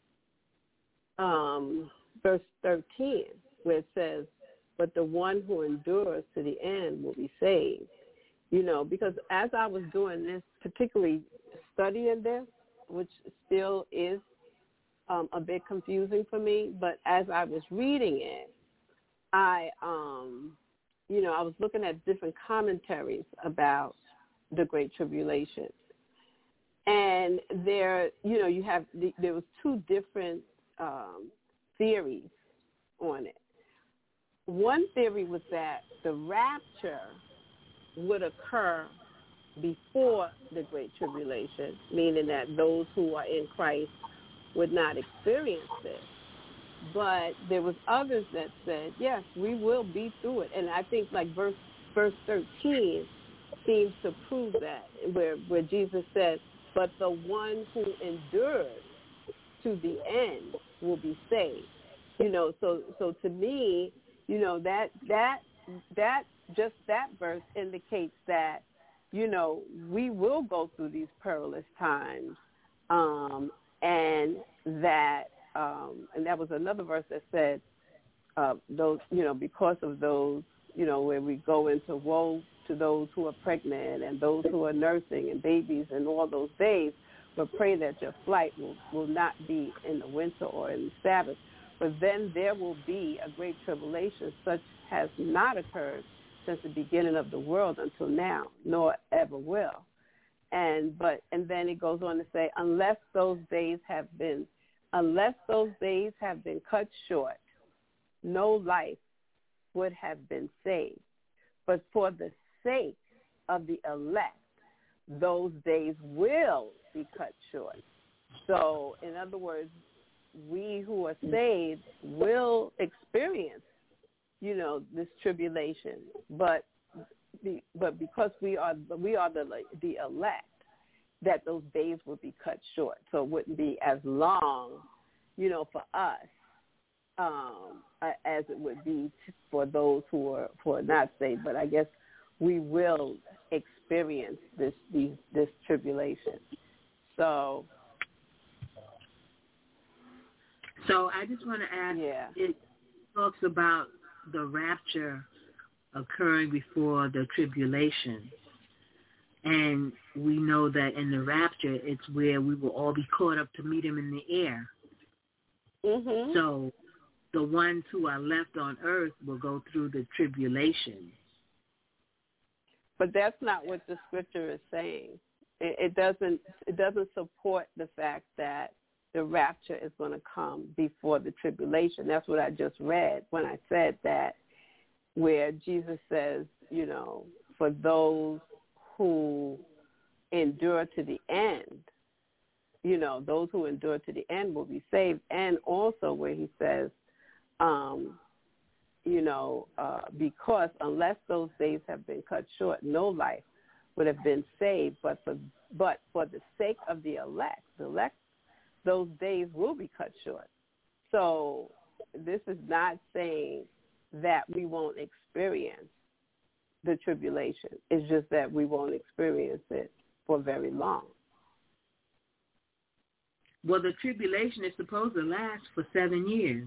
um, verse thirteen, where it says, but the one who endures to the end will be saved, you know, because as I was doing this, particularly studying this, which still is um, a bit confusing for me, but as I was reading it, I, um, you know, I was looking at different commentaries about the Great Tribulation. And there, you know, you have, the, there was two different um, theories on it. One theory was that the rapture would occur before the Great Tribulation, meaning that those who are in Christ would not experience this. But there was others that said, yes, we will be through it. And I think like verse verse thirteen seems to prove that, where where Jesus said, but the one who endures to the end will be saved. You know, so so to me, you know, that that that just that verse indicates that, you know, we will go through these perilous times, um, and that um, and that was another verse that said, uh, those, you know, because of those, you know, where we go into woe to those who are pregnant and those who are nursing and babies and all those days, but pray that your flight will, will not be in the winter or in the Sabbath. But then there will be a great tribulation such has not occurred since the beginning of the world until now, nor ever will. And but and then it goes on to say, unless those days have been, unless those days have been cut short, no life would have been saved. But for the sake of the elect, those days will be cut short. So, in other words, we who are saved will experience, you know, this tribulation. But the, but because we are we are the the elect, that those days will be cut short. So it wouldn't be as long, you know, for us um, as it would be for those who are who are not saved. But I guess we will experience this these, this tribulation. So. So I just want to add, yeah. it talks about the rapture occurring before the tribulation. And we know that in the rapture, it's where we will all be caught up to meet him in the air. Mm-hmm. So the ones who are left on earth will go through the tribulation. But that's not what the scripture is saying. It, it doesn't. It doesn't support the fact that the rapture is going to come before the tribulation. That's what I just read when I said that, where Jesus says, you know, for those who endure to the end, you know, those who endure to the end will be saved. And also where he says, um, you know, uh, because unless those days have been cut short, no life would have been saved. But for, but for the sake of the elect, the elect, those days will be cut short. So this is not saying that we won't experience the tribulation. It's just that we won't experience it for very long. Well, the tribulation is supposed to last for seven years.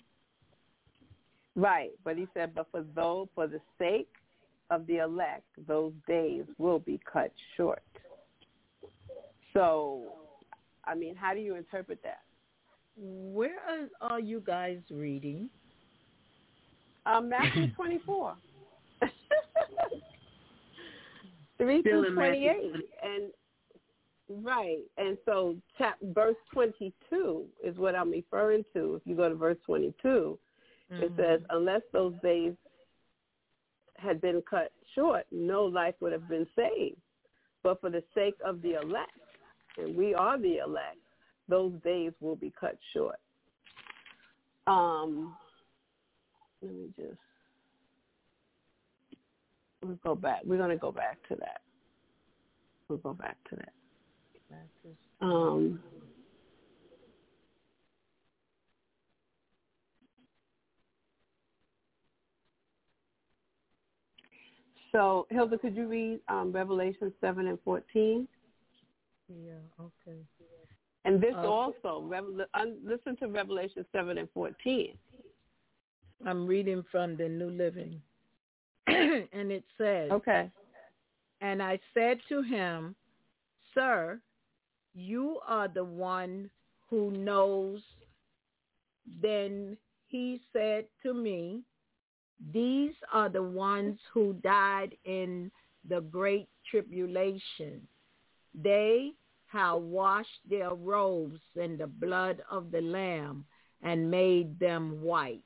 Right, but he said, but for those, for the sake of the elect, those days will be cut short. So, I mean, how do you interpret that? Where are, are you guys reading? Um, Matthew twenty-four. three Still through twenty-eight. And, right, and so chap, verse twenty-two is what I'm referring to. If you go to verse twenty-two, mm-hmm. It says, unless those days had been cut short, no life would have been saved. But for the sake of the elect, and we are the elect, those days will be cut short. Um, let me just, we'll go back. We're going to go back to that. We'll go back to that. Um, so, Hilda, could you read um, Revelation seven and fourteen? Yeah, okay. And this Okay. also, Revel- un- listen to Revelation seven and fourteen. I'm reading from the New Living. And it says, Okay. and I said to him, Sir, you are the one who knows. Then he said to me, these are the ones who died in the great tribulation. They have washed their robes in the blood of the Lamb and made them white.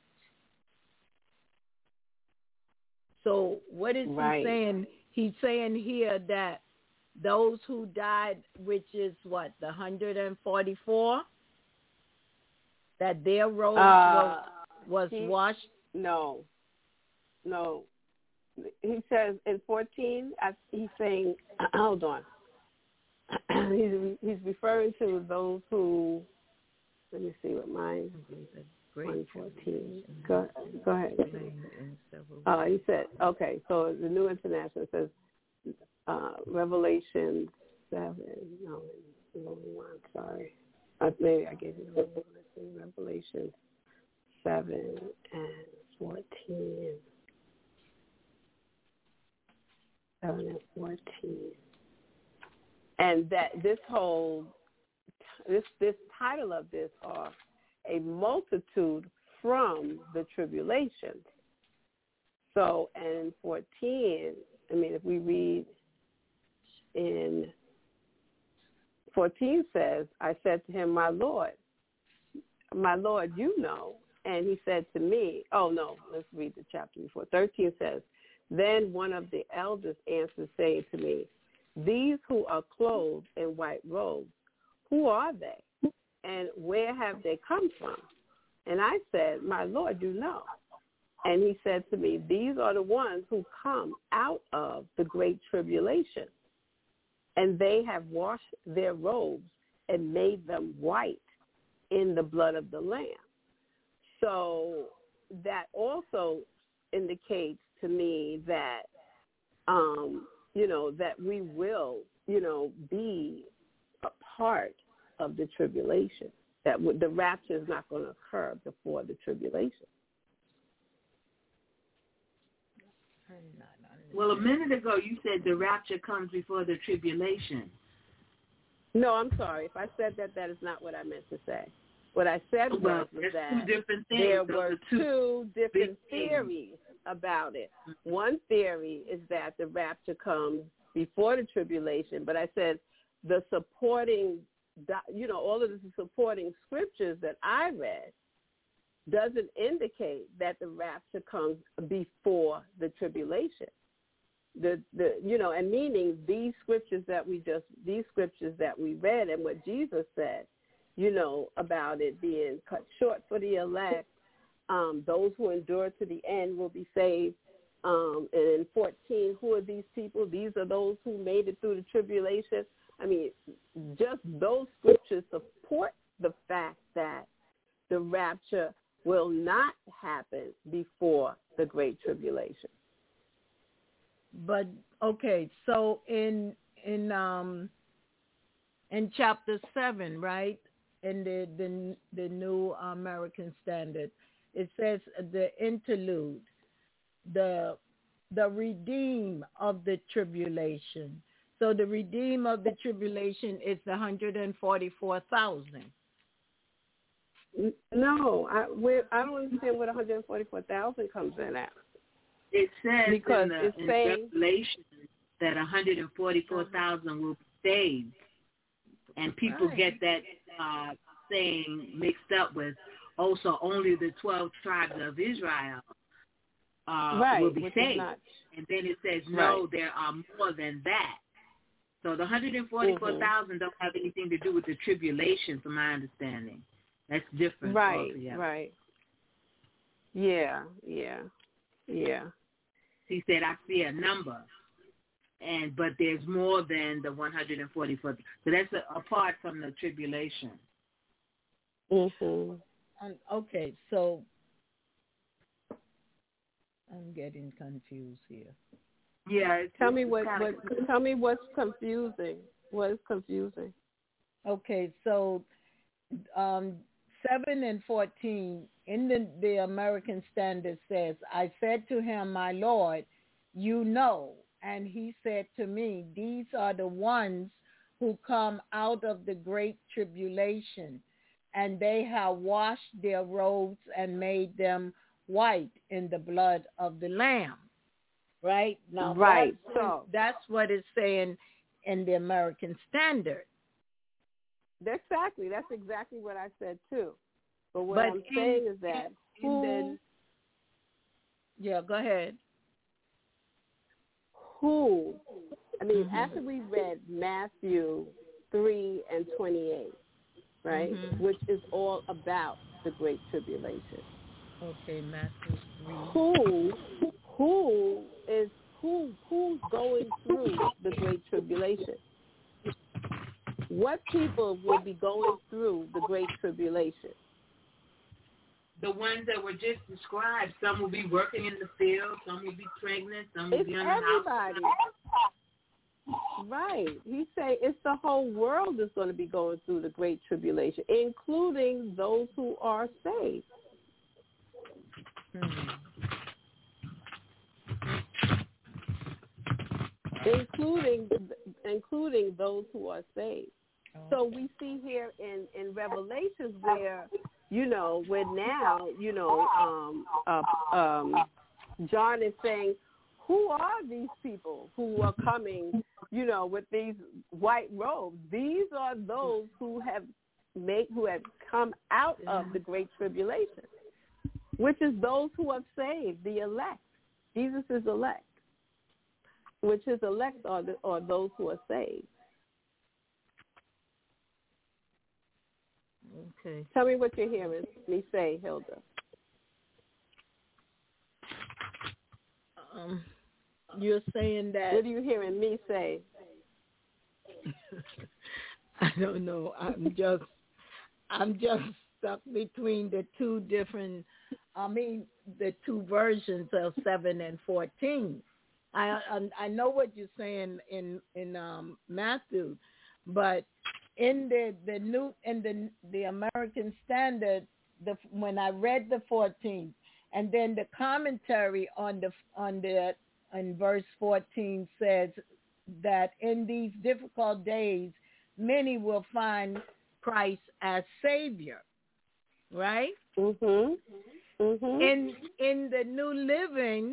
So what is Right. he saying? He's saying here that those who died, which is what, the one hundred forty-four, that their robes Uh, was, was he, washed? No. No. He says in fourteen, I, he's saying, hold on. he's, he's referring to those who, let me see what mine one fourteen. Go, go ahead. Uh, he said, okay, so the New International says uh, Revelation seven, no, no one, sorry. Uh, maybe I gave you the wrong one. Revelation seven and fourteen. seven and fourteen. And that this whole, this, this title of this are a multitude from the tribulation. So, and in fourteen, I mean, if we read in fourteen says, I said to him, my Lord, my Lord, you know. And he said to me, oh, no, let's read the chapter before. thirteen says, then one of the elders answered, saying to me, these who are clothed in white robes, who are they? And where have they come from? And I said, my Lord, you know. And he said to me, these are the ones who come out of the great tribulation. And they have washed their robes and made them white in the blood of the Lamb. So that also indicates to me that, um, you know, that we will, you know, be a part of the tribulation. That w- the rapture is not going to occur before the tribulation. Well, a minute ago you said the rapture comes before the tribulation. No, I'm sorry. If I said that, that is not what I meant to say. What I said was, well, was that two different things. there Those were two, two different theories about it. One theory is that the rapture comes before the tribulation, but I said the supporting, you know, all of the supporting scriptures that I read doesn't indicate that the rapture comes before the tribulation. The, the you know, and meaning these scriptures that we just, these scriptures that we read and what Jesus said, you know, about it being cut short for the elect, um, those who endure to the end will be saved. Um, and in fourteen, who are these people? These are those who made it through the tribulation. I mean, just those scriptures support the fact that the rapture will not happen before the Great Tribulation. But okay, so in in um in chapter seven, right, in the the the New American Standard, it says the interlude, the the redeem of the tribulation. So the redeem of the tribulation is the hundred and forty-four thousand. No, I we're, I don't understand what one hundred forty-four thousand comes in at. It says because in, the, it's in saying, Revelation that one hundred forty-four thousand will be saved, and people right. get that uh, saying mixed up with also only the twelve tribes of Israel uh, right, will be which saved. Is not, and then it says, no, right. there are more than that. So the one hundred forty-four thousand mm-hmm. don't have anything to do with the tribulation, from my understanding. That's different. Right, altogether. right. Yeah, yeah, yeah. He said, I see a number, and but there's more than the one hundred forty-four. So that's a, apart from the tribulation. Mm-hmm. Um, okay, so I'm getting confused here. Yeah. Tell me what, what. Tell me what's confusing. What is confusing? Okay, so um, seven and fourteen in the, the American Standard says, I said to him, my Lord, you know. And he said to me, these are the ones who come out of the great tribulation, and they have washed their robes and made them white in the blood of the Lamb. Right? Now, right. That's, so that's what it's saying in the American Standard. Exactly. That's exactly what I said, too. But what but I'm in, saying is that in, who... in the, yeah, go ahead. Who... I mean, mm-hmm. after we read Matthew three and twenty-eight, right, mm-hmm. which is all about the Great Tribulation. Okay, Matthew three. Who, who is, who, who's going through the Great Tribulation? What people will be going through the Great Tribulation? The ones that were just described. Some will be working in the field. Some will be pregnant. Some will it's be on everybody. the house. Right. He say it's the whole world that's going to be going through the Great Tribulation, including those who are saved. Hmm. Including including those who are saved. Oh. So we see here in, in Revelations where, you know, where now, you know, um, uh, um, John is saying, who are these people who are coming, you know, with these white robes? These are those who have made, who have come out of the Great Tribulation, which is those who are saved, the elect. Jesus is elect, which is elect are, the, are those who are saved. Okay. Tell me what you're hearing me say, Hilda. Um, you're saying that... What are you hearing me say? I don't know. I'm just, I'm just stuck between the two different, I mean, the two versions of seven and fourteen. I, I, I know what you're saying in, in um, Matthew, but in the, the new, in the, the American Standard, the, when I read the fourteenth, and then the commentary on the on the in verse fourteen says that in these difficult days, many will find Christ as Savior, right? Mhm. Mhm. In in the New Living,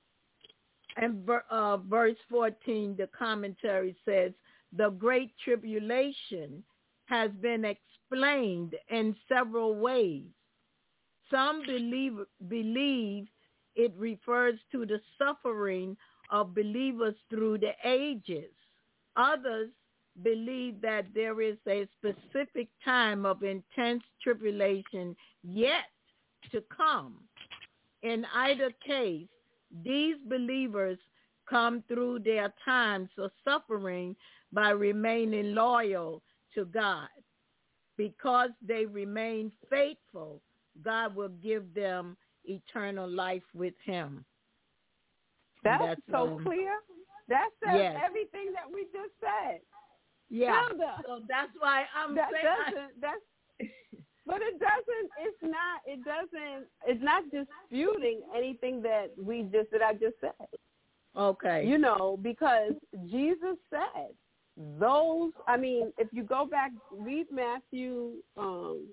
and uh, verse fourteen, the commentary says the Great Tribulation has been explained in several ways. Some believe, believe it refers to the suffering of believers through the ages. Others believe that there is a specific time of intense tribulation yet to come. In either case, these believers come through their times of suffering by remaining loyal to God. Because they remain faithful, God will give them eternal life with him. That's, that's so um, clear. That says yes. everything that we just said. Yeah. Hilda, so that's why I'm that saying. Doesn't, I, that's, but it doesn't. It's not. It doesn't. It's not disputing anything that we just that I just said. Okay. You know, because Jesus said those. I mean, if you go back, read Matthew. Um,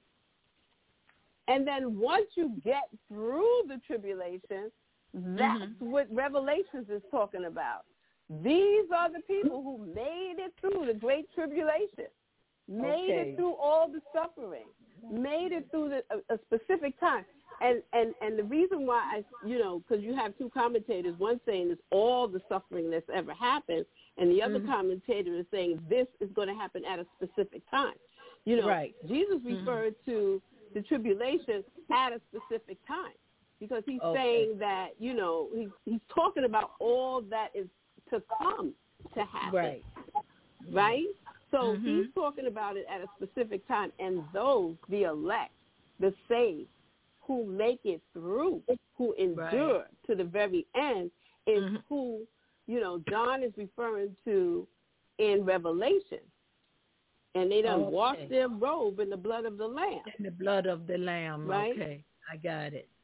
And then once you get through the tribulation, that's mm-hmm. what Revelations is talking about. These are the people who made it through the Great Tribulation, made okay. it through all the suffering, made it through the, a, a specific time. And, and, and the reason why, I, you know, because you have two commentators, one saying it's all the suffering that's ever happened, and the other mm-hmm. commentator is saying this is going to happen at a specific time. You know, right. Jesus referred mm-hmm. to the tribulation at a specific time, because he's okay. saying that, you know, he's, he's talking about all that is to come to happen, right? Right? So mm-hmm. he's talking about it at a specific time, and those, the elect, the saved, who make it through, who endure right. to the very end, is mm-hmm. who, you know, John is referring to in Revelation. And they done Okay. washed their robe in the blood of the Lamb. In the blood of the Lamb. Right? Okay, I got it.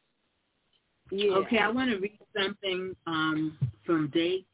Yeah. Okay, I want to read something um, from Date,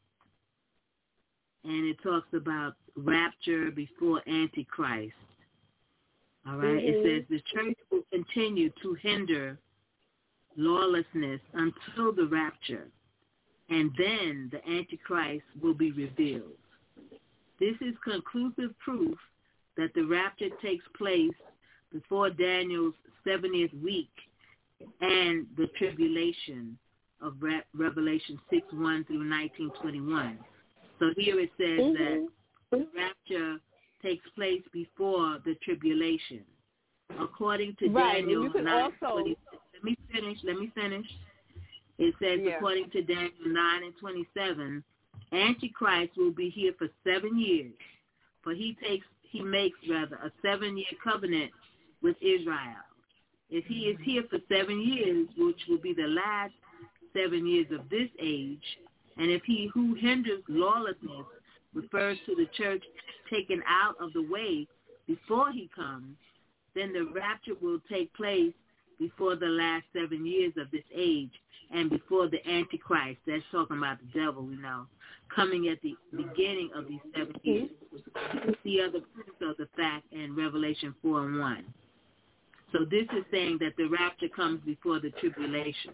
and it talks about rapture before Antichrist. All right, Mm-hmm. It says the church will continue to hinder lawlessness until the rapture, and then the Antichrist will be revealed. This is conclusive proof that the rapture takes place before Daniel's seventieth week and the tribulation of Re- Revelation six one through nineteen twenty-one. So here it says Mm-hmm. that the rapture takes place before the tribulation. According to Right, and Daniel you can nine, also- twenty, let me finish, let me finish. It says, Yeah. according to Daniel nine and twenty-seven, Antichrist will be here for seven years, for he takes, he makes rather a seven-year covenant with Israel. If he is here for seven years, which will be the last seven years of this age, and if he who hinders lawlessness refers to the church taken out of the way before he comes, then the rapture will take place before the last seven years of this age and before the Antichrist, that's talking about the devil, we know, coming at the beginning of these seven years. The other proofs of the fact in Revelation four and one. So this is saying that the rapture comes before the tribulation.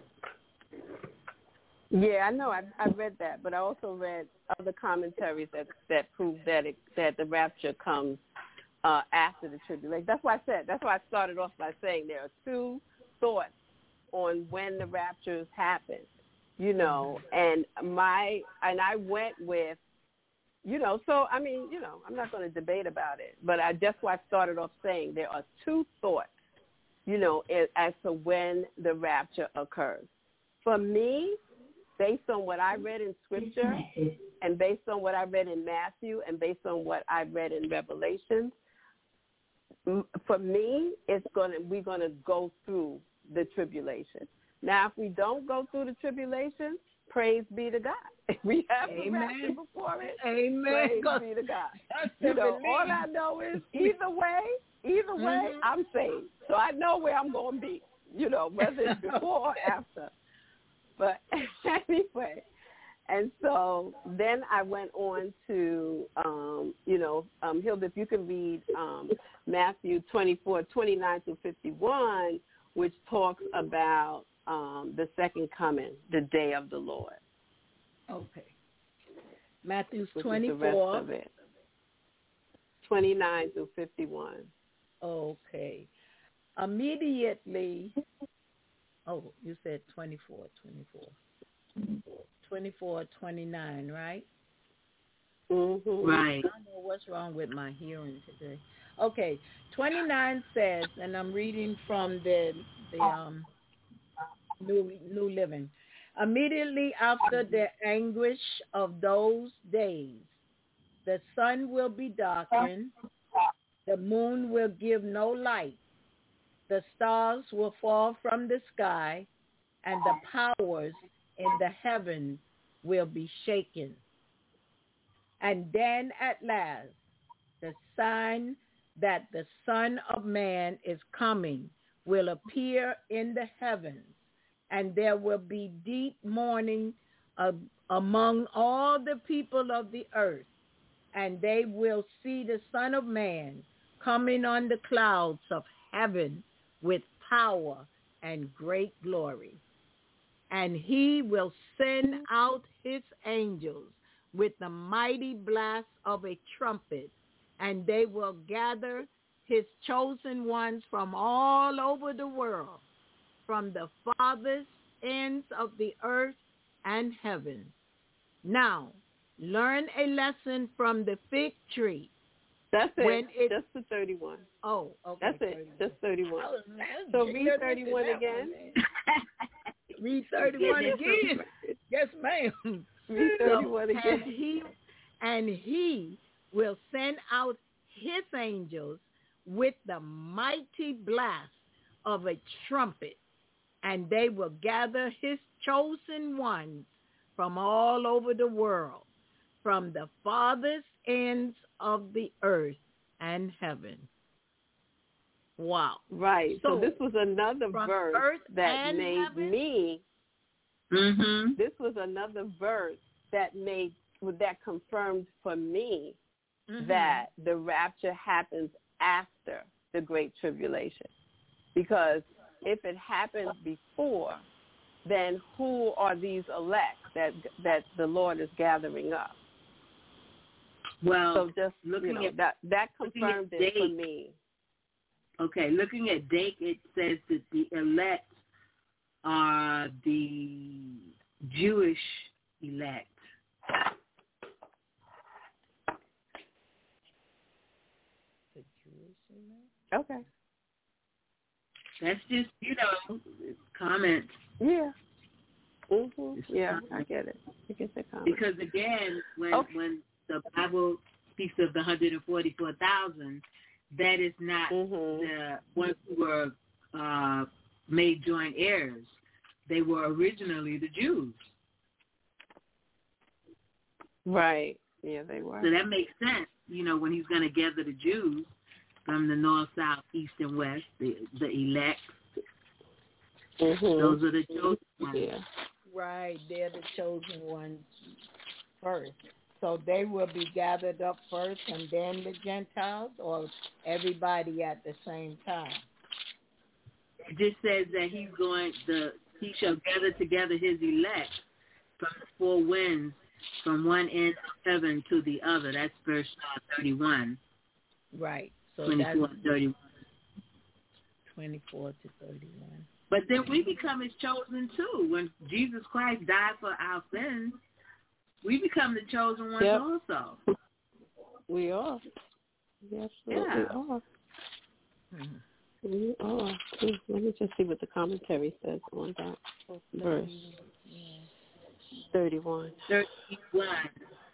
Yeah, I know. I I read that, but I also read other commentaries that that prove that it, that the rapture comes uh, after the tribulation. That's why I said. That's why I started off by saying there are two thoughts on when the raptures happen. You know, and my and I went with, you know, so I mean, you know, I'm not going to debate about it, but I that's why I started off saying there are two thoughts, you know, as to when the rapture occurs. For me, based on what I read in Scripture and based on what I read in Matthew and based on what I read in Revelation, for me, it's gonna we're gonna go through the tribulation. Now, if we don't go through the tribulation, praise be to God. We have the rapture before it. Amen. Praise be to God. You know, all I know is either way, either way, mm-hmm. I'm saved. So I know where I'm going to be, you know, whether it's before or after. But anyway, and so then I went on to, um, you know, um, Hilda, if you can read um, Matthew twenty-four, twenty-nine through fifty-one, which talks about um, the second coming, the day of the Lord. Okay. Matthew which twenty-four. Is the rest of it. twenty-nine through fifty-one. Okay. Immediately, oh, you said twenty-four, twenty-four. twenty-four, twenty-nine, right? Mm-hmm. Right. I don't know what's wrong with my hearing today. Okay, twenty-nine says, and I'm reading from the the um New New Living. Immediately after the anguish of those days, the sun will be darkened, the moon will give no light, the stars will fall from the sky, and the powers in the heavens will be shaken. And then at last, the sign that the Son of Man is coming will appear in the heavens, and there will be deep mourning uh, among all the people of the earth, and they will see the Son of Man coming on the clouds of heaven with power and great glory. And he will send out his angels with the mighty blast of a trumpet, and they will gather his chosen ones from all over the world, from the farthest ends of the earth and heaven. Now, learn a lesson from the fig tree. That's it. When it just the thirty-one. Oh, okay. That's it. thirty-one. Just thirty-one. Oh, so read thirty-one again. Read thirty-one again. Yes, ma'am. Read thirty-one so, again. And he, and he will send out his angels with the mighty blast of a trumpet, and they will gather his chosen ones from all over the world, from the farthest ends of the earth and heaven. Wow. Right. So, So this was another verse earth that and made heaven? me, Mm-hmm. this was another verse that made, that confirmed for me Mhm. that the rapture happens after the Great Tribulation. Because if it happens before, then who are these elect that that the Lord is gathering up? Well, So just looking you know, at that that looking at confirmed it for date. me. Okay, looking at Dake, it says that the elect are the Jewish elect. The Jewish elect? Okay. That's just, you know, comments. Yeah. Mhm. Yeah, I get it. I get the comment. Because again, when Okay. when the Bible speaks of the one hundred forty-four thousand, that is not Mhm. the ones who were uh, made joint heirs. They were originally the Jews. Right. Yeah, they were. So that makes sense, you know, when he's going to gather the Jews from the north, south, east, and west, the the elect. Mhm. Those are the chosen ones. Yeah. Right, they're the chosen ones first. So they will be gathered up first and then the Gentiles, or everybody at the same time? It just says that he's going, the he shall gather together his elect from the four winds, from one end of heaven to the other. That's verse uh, thirty-one. Right. So twenty-four that's to thirty-one. twenty-four to thirty-one. But then we become his chosen too. When Jesus Christ died for our sins, we become the chosen ones Yep. also. We are. We absolutely Yeah. are. Mm-hmm. We are. Let me just see what the commentary says on that verse. thirty-one. thirty-one.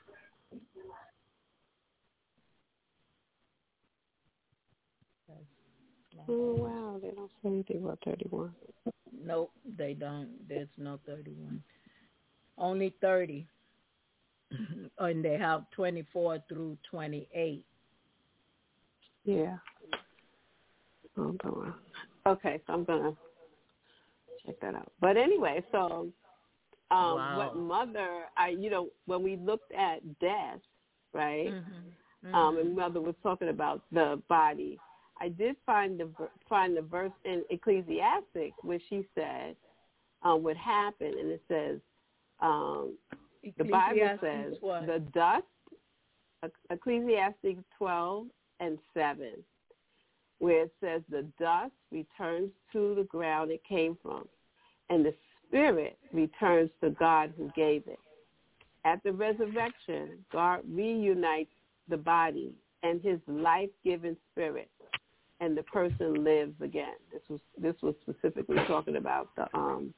Oh, wow. They don't say anything about thirty-one. Nope, they don't. There's no thirty-one. Only thirty. And they have twenty-four through twenty-eight. Yeah. Hold on. Okay, so I'm going to check that out. But anyway, so um, Wow. what mother, I you know, when we looked at death, right, Mm-hmm. Mm-hmm. um, and mother was talking about the body, I did find the find the verse in Ecclesiastic where she said um, what happened, and it says, um, the Bible says what? the dust, Ecclesiastic twelve and seven, where it says the dust returns to the ground it came from, and the spirit returns to God who gave it. At the resurrection, God reunites the body and his life-giving spirit, and the person lives again. This was this was specifically talking about the um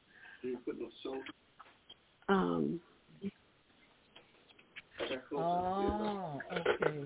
um. Oh, okay.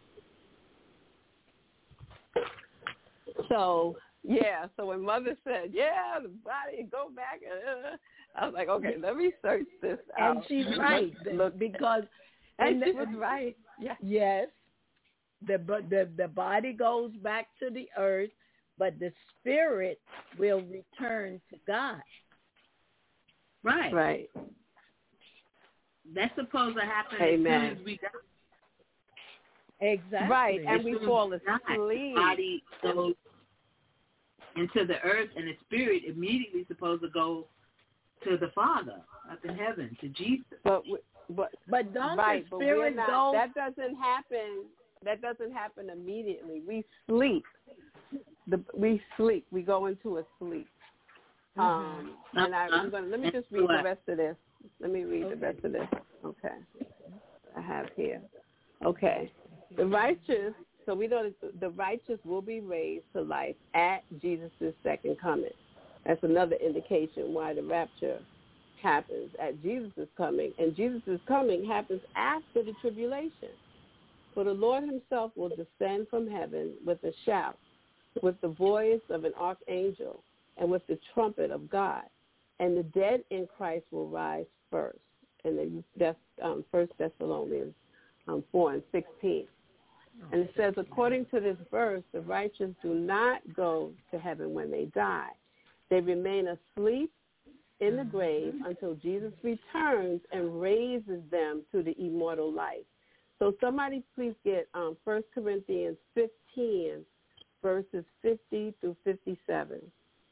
So yeah, so when mother said, "Yeah, the body go back," uh, I was like, "Okay, let me search this out." And she's right. Look, because and and she the- was right. Yeah. Yes, the the the body goes back to the earth, but the spirit will return to God. Right. Right. That's supposed to happen Amen. as soon as we die. Exactly. Right, and As we soon as fall die, asleep. The body goes into the earth, and the spirit immediately supposed to go to the Father up in heaven, to Jesus. But we, but But don't right, the but we're spirit not, go? that doesn't happen. That doesn't happen immediately. We sleep. The we sleep. We go into a sleep. Mm-hmm. Um, and I, I'm going to let me just read the rest of this. Let me read Okay. the rest of this. Okay, I have here. Okay, the righteous. So we know that the righteous will be raised to life at Jesus' second coming. That's another indication why the rapture happens at Jesus' coming, and Jesus' coming happens after the tribulation. For the Lord himself will descend from heaven with a shout, with the voice of an archangel, and with the trumpet of God. And the dead in Christ will rise first. and then that's um, First Thessalonians um, four and sixteen. And it says, according to this verse, the righteous do not go to heaven when they die. They remain asleep in the grave until Jesus returns and raises them to the immortal life. So somebody please get um, First Corinthians fifteen, verses fifty through fifty-seven.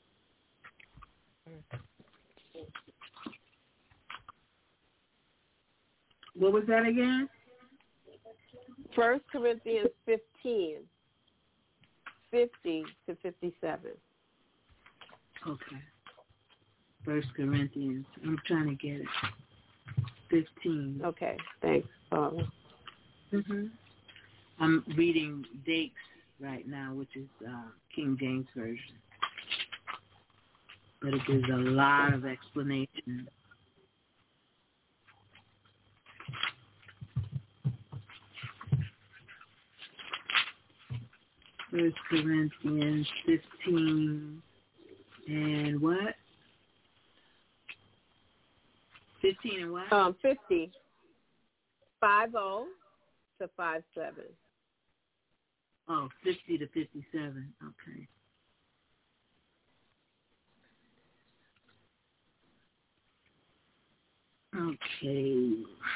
What was that again? First Corinthians fifteen, fifty to fifty-seven. Okay. First Corinthians. I'm trying to get it. fifteen. Okay, thanks, Paula. Mm-hmm. I'm reading Dakes right now, which is uh, King James Version. But it gives a lot of explanation. First Corinthians fifteen and what? Fifteen and what? Um, fifty. Five oh to five seven. Oh, fifty to fifty-seven. Okay. Okay.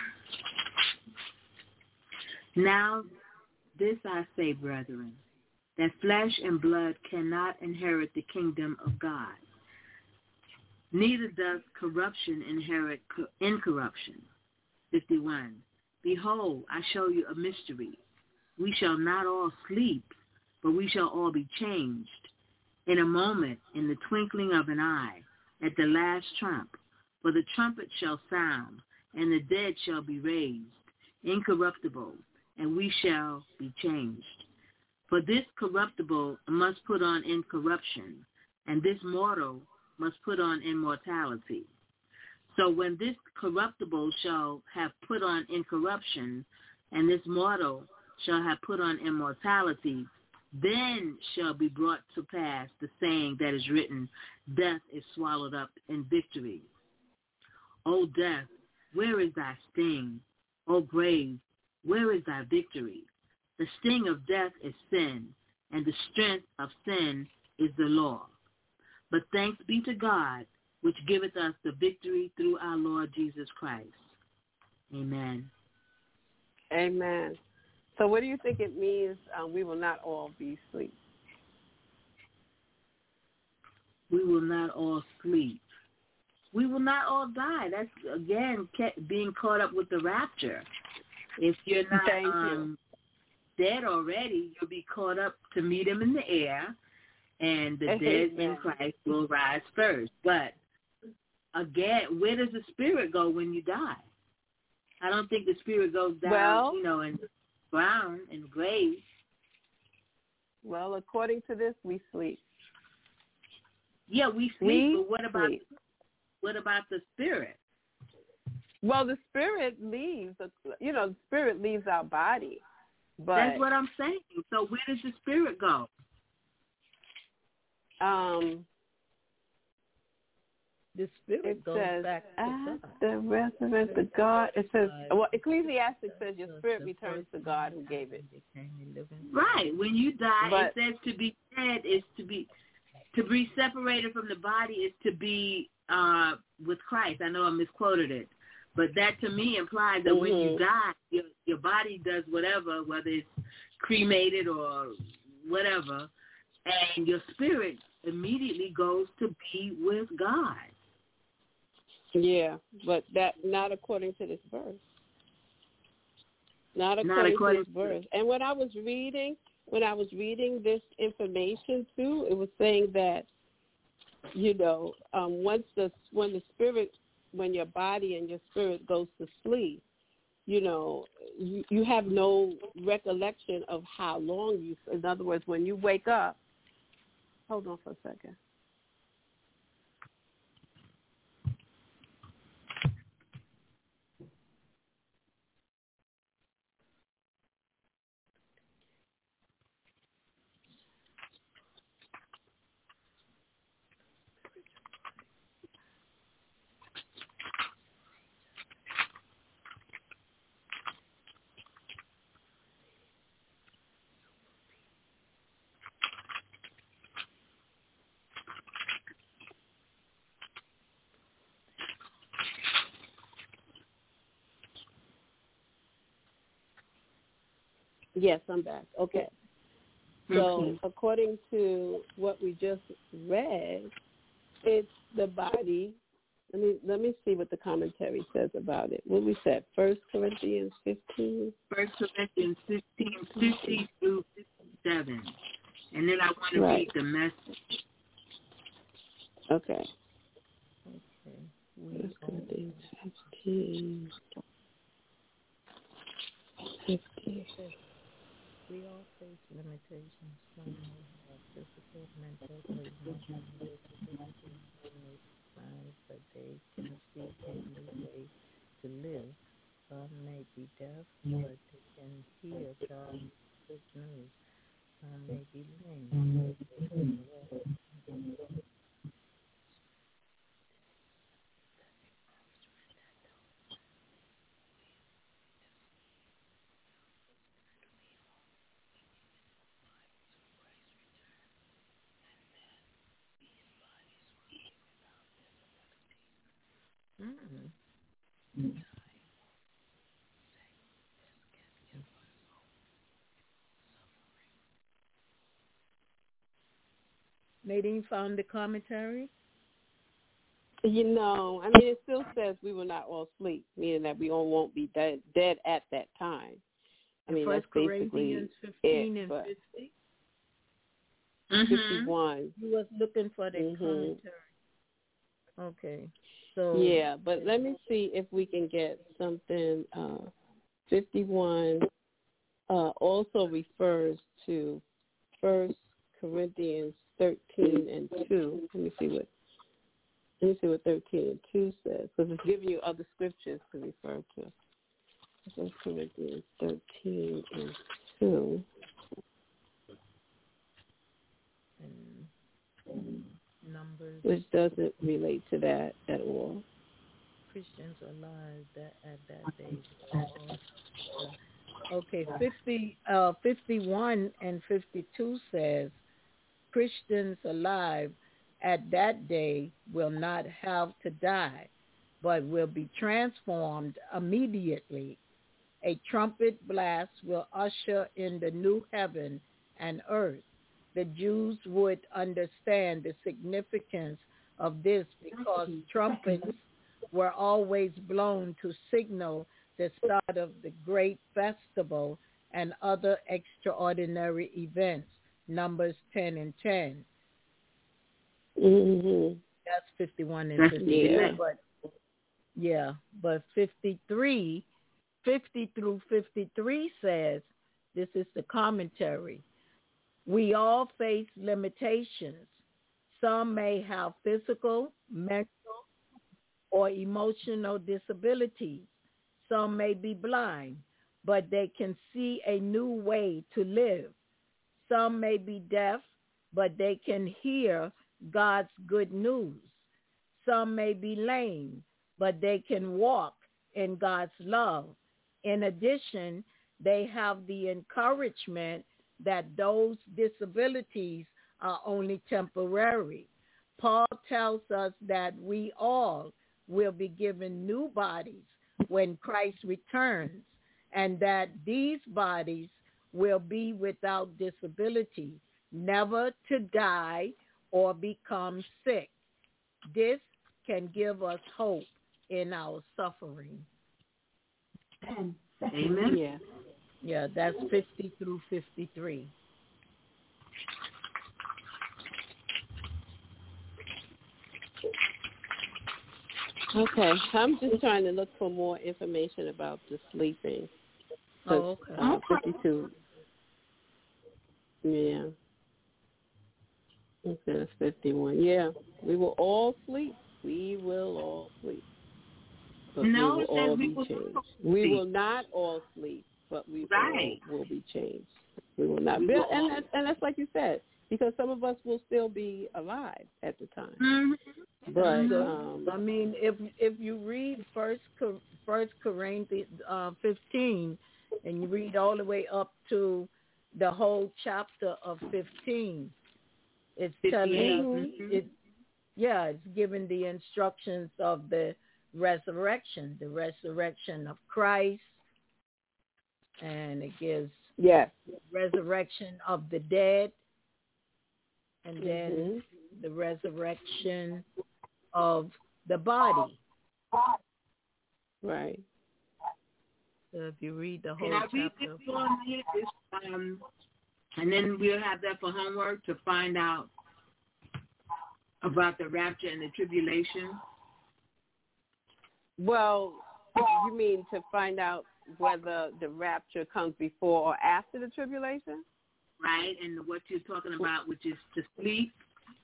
Now, this I say, brethren, that flesh and blood cannot inherit the kingdom of God. Neither does corruption inherit incorruption. fifty-one. Behold, I show you a mystery. We shall not all sleep, but we shall all be changed. In a moment, in the twinkling of an eye, at the last trump. For the trumpet shall sound, and the dead shall be raised, incorruptible, and we shall be changed. For this corruptible must put on incorruption, and this mortal must put on immortality. So when this corruptible shall have put on incorruption, and this mortal shall have put on immortality, then shall be brought to pass the saying that is written, death is swallowed up in victory. O death, where is thy sting? O grave, where is thy victory? The sting of death is sin, and the strength of sin is the law. But thanks be to God, which giveth us the victory through our Lord Jesus Christ. Amen. Amen. So what do you think it means um, we will not all be asleep? We will not all sleep. We will not all die. That's, again, being caught up with the rapture. If you're not Thank um, dead already, you'll be caught up to meet him in the air, and the dead in Christ will rise first. But, again, where does the spirit go when you die? I don't think the spirit goes down, well, you know, in the ground, in the grave. Well, according to this, we sleep. Yeah, we sleep, we but what about sleep. what about the spirit? Well, the spirit leaves, you know, the spirit leaves our body. But that's what I'm saying. So where does the spirit go? Um, the spirit it goes says, back to God. The resurrect the God. It says, well, Ecclesiastes says your spirit returns to God who gave it. Right. When you die, but, it says to be dead is to be to be separated from the body is to be uh, with Christ. I know I misquoted it. But that to me implies that mm-hmm. when you die, your your body does whatever, whether it's cremated or whatever, and your spirit immediately goes to be with God. Yeah, but that not according to this verse. Not according, not according to this verse. And when I was reading, when I was reading this information too, it was saying that, you know, um, once the when the spirit when your body and your spirit goes to sleep, you know, you, you have no recollection of how long you, in other words, when you wake up, hold on for a second. Yes, I'm back. Okay. So Okay. according to what we just read, it's the body. Let me let me see what the commentary says about it. What we said, First Corinthians fifteen. First Corinthians fifteen, fifty through fifty-seven. And then I want to Right. read the message. Okay. Okay. First Corinthians fifteen. fifty. We all face limitations. Some may have physical, mental, or emotional disabilities, but they can seek a new way to live. Some may be deaf, but they can hear God's good news. Some may be lame, but they can walk. Mm. Nadine found the commentary? You know, I mean, it still says we will not all sleep, meaning that we all won't be dead, dead at that time. I mean, First that's basically Corinthians fifteen it, and but fifty. fifty-one. You was looking for the Mm-hmm. commentary. Okay. So Yeah, but let me see if we can get something. Uh, fifty-one uh, also refers to First Corinthians thirteen and two. Let me see what. Let me see what thirteen and two says, because it's giving you other scriptures to refer to. First Corinthians thirteen and two. and Numbers. Which doesn't relate to that at all. Christians alive that at that day. Okay, fifty, uh, fifty-one and fifty-two says, Christians alive at that day will not have to die, but will be transformed immediately. A trumpet blast will usher in the new heaven and earth. The Jews would understand the significance of this because trumpets were always blown to signal the start of the great festival and other extraordinary events. Numbers ten and ten. Mm-hmm. That's fifty-one and That's, fifty-two. yeah. But, yeah, but fifty-three, fifty through fifty-three says, this is the commentary, we all face limitations. Some may have physical, mental, or emotional disabilities. Some may be blind, but they can see a new way to live. Some may be deaf, but they can hear God's good news. Some may be lame, but they can walk in God's love. In addition, they have the encouragement that those disabilities are only temporary. Paul tells us that we all will be given new bodies when Christ returns, and that these bodies will be without disability, never to die or become sick. This can give us hope in our suffering. Amen. Yeah. Yeah, that's fifty through fifty-three. Okay. I'm just trying to look for more information about the sleeping. Oh, okay. Uh, fifty-two. Yeah. Okay, that's fifty-one. Yeah. We will all sleep. We will all sleep. But No, we it will says all we be will changed. not We sleep. will not all sleep, but we Right. all will be changed. We will not. We Be, will and, all- that's, and that's like you said, because some of us will still be alive at the time. Mm-hmm. But So, um, I mean, if if you read First Cor- First Corinthians uh, fifteen, and you read all the way up to the whole chapter of fifteen, it's telling us Mhm. it. Yeah, it's giving the instructions of the resurrection, the resurrection of Christ, and it gives yes. resurrection of the dead, and then mm-hmm. the resurrection of the body. Right. So if you read the whole Can I read chapter, this one here? This, um, and then we'll have that for homework to find out about the rapture and the tribulation. Well, you mean to find out whether the rapture comes before or after the tribulation? Right, and what you're talking about, which is to sleep.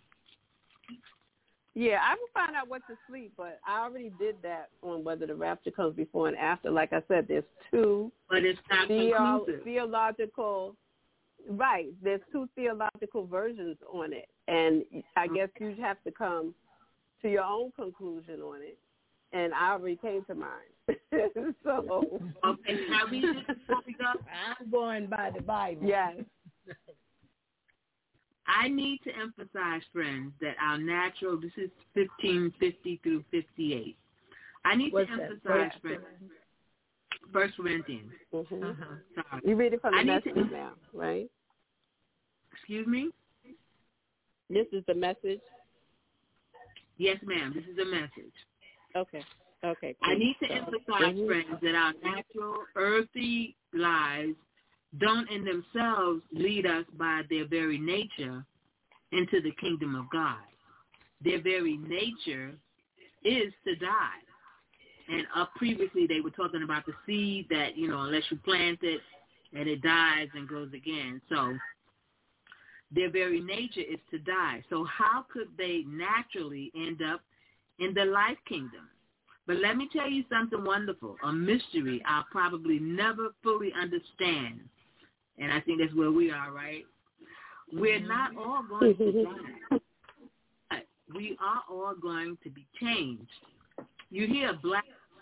Yeah, I will find out what to sleep, but I already did that on whether the rapture comes before and after. Like I said, there's two But it's not theo- conclusive. theological, right, there's two theological versions on it, and I guess you have to come to your own conclusion on it, and I already came to mine. so, okay, can I read this before we go? I'm going by the Bible. Yes. I need to emphasize, friends, that our natural, this is fifteen fifty through fifty-eight. I need What's to that? emphasize, friends, First Corinthians. Mm-hmm. Uh-huh. Sorry. You read it from the I need message to- now, right? Excuse me? This is the message? Yes, ma'am. This is a message. Okay. Okay. I cool. need to So, emphasize, mhm. friends, that our natural, earthly lives don't in themselves lead us by their very nature into the kingdom of God. Their very nature is to die. And up previously they were talking about the seed that, you know, unless you plant it and it dies and grows again. So their very nature is to die. So how could they naturally end up in the life kingdom? But let me tell you something wonderful, a mystery I'll probably never fully understand. And I think that's where we are, right? We're not all going to die. But we are all going to be changed. You hear a blast,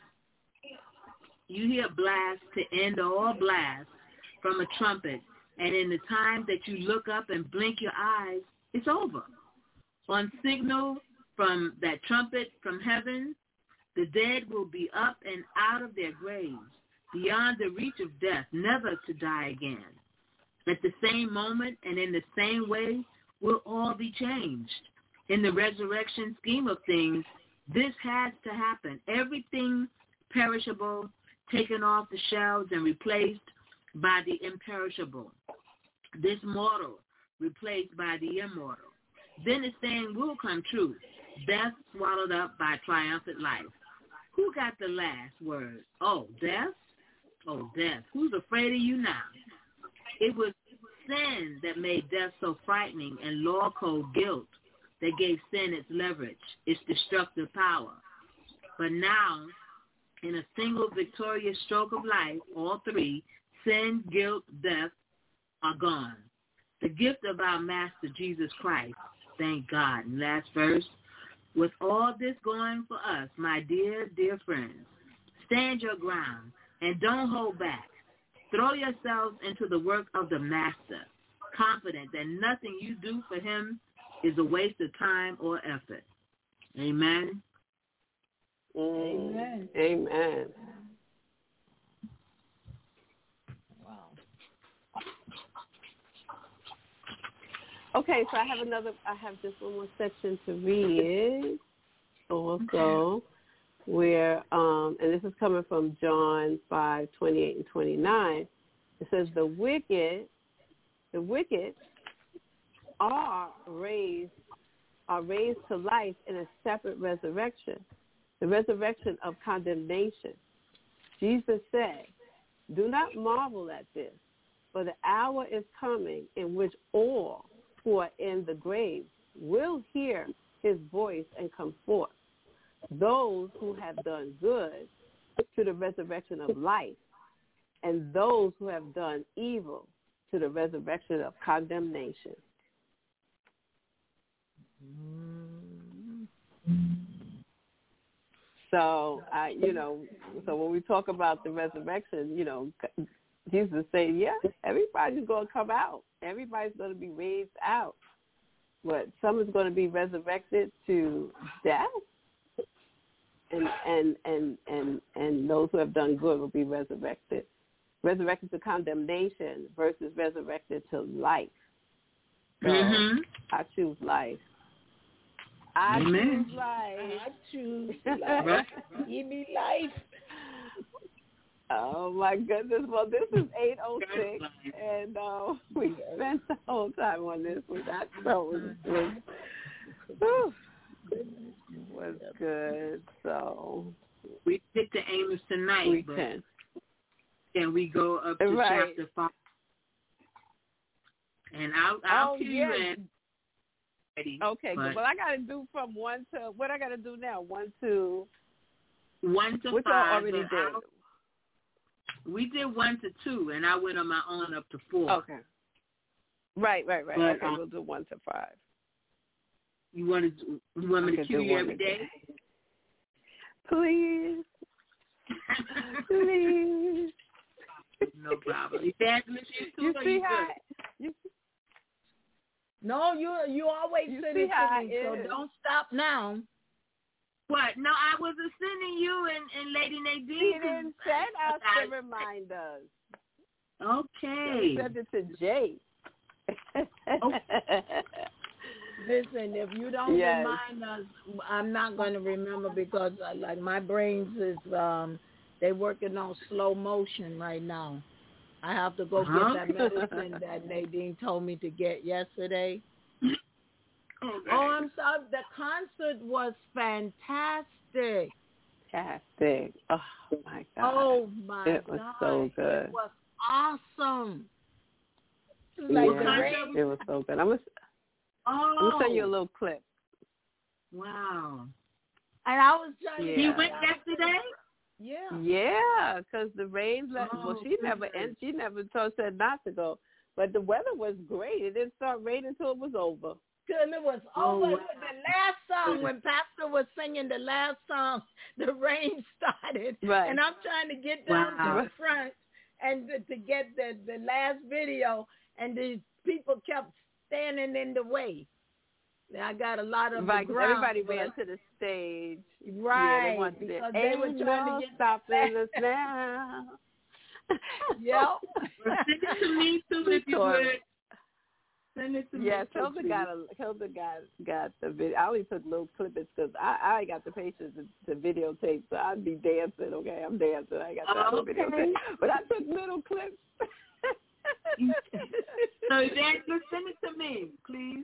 you hear a blast to end all blasts from a trumpet, and in the time that you look up and blink your eyes, it's over. On signal from that trumpet from heaven, the dead will be up and out of their graves, beyond the reach of death, never to die again. At the same moment and in the same way, we'll all be changed. In the resurrection scheme of things, this has to happen. Everything perishable taken off the shelves and replaced by the imperishable. This mortal replaced by the immortal. Then the saying will come true. Death swallowed up by triumphant life. Who got the last word? Oh, death? Oh, death. Who's afraid of you now? It was sin that made death so frightening, and law code guilt that gave sin its leverage, its destructive power. But now, in a single victorious stroke of life, all three, sin, guilt, death, are gone. The gift of our Master Jesus Christ, thank God. And last verse, with all this going for us, my dear, dear friends, stand your ground and don't hold back. Throw yourselves into the work of the Master, confident that nothing you do for him is a waste of time or effort. Amen. Amen. Amen. Wow. Okay, so I have another, I have just one more section to read also, where, um, and this is coming from John five, twenty-eight and twenty-nine. It says, the wicked, the wicked are raised, are raised to life in a separate resurrection, the resurrection of condemnation. Jesus said, do not marvel at this, for the hour is coming in which all who are in the grave will hear his voice and come forth. Those who have done good to the resurrection of life, and those who have done evil to the resurrection of condemnation. So, I, you know, so when we talk about the resurrection, you know, Jesus is saying, yeah, everybody's going to come out. Everybody's going to be raised out. But some is going to be resurrected to death, and and and and and those who have done good will be resurrected resurrected to condemnation versus resurrected to life. So mm-hmm. I choose life. I Amen. choose life. I choose life. Give me life. Oh my goodness! Well, this is eight oh six, and uh, we spent the whole time on this, which I felt was was, whew, was good. So we get to Amos tonight, we but can. Can we go up to right. chapter five? And I'll I'll oh, cue yes. you in. Ready, okay, but good. Well, I got to do from one to what I got to do now. One to one to which five. I already did. I'll, we did one to two, and I went on my own up to four. Okay. Right, right, right. But, okay, um, we'll do one to five. You want to? You want me to cue you every day? Please, please. No problem. Evangelist, you too. You see how? You see, no, you you always you send see it how to me, it so is. don't stop now. What? No, I wasn't sending you and, and Lady Nadine. He didn't send us the reminders. Okay. He sent it to Jay. Oh. Listen, if you don't yes. remind us, I'm not going to remember because uh, like my brains is um they working on slow motion right now. I have to go uh-huh. get that medicine that Nadine told me to get yesterday. Okay. Oh, I'm sorry. The concert was fantastic. Fantastic. Oh my God. Oh my God. It was God. so good. It was awesome. It was, yeah, like it was so good. I'm gonna, oh. I'm gonna send you a little clip. Wow. And I was trying yeah. to. You went yesterday? Yeah. Yeah, because the rain. Let, oh, well, she never and she never told said not to go, but the weather was great. It didn't start raining until it was over. And it was Oh, over. wow. The last song, when Pastor was singing the last song, the rain started. Right. And I'm trying to get down wow. to the front and to, to get the, the last video, and the people kept standing in the way. I got a lot of right, the ground, everybody but, ran to the stage. Right. Yeah, they wanted to because they they were trying no to get stopping us now. Yep. Well, send it to me too if you would. Send it to me. Yes, too, Hilda please. got a, Hilda got got the video. I only took little clippings because I I ain't got the patience to, to videotape, so I'd be dancing. Okay, I'm dancing. I got time okay. to videotape, but I took little clips. So Evangelist, send it to me, please.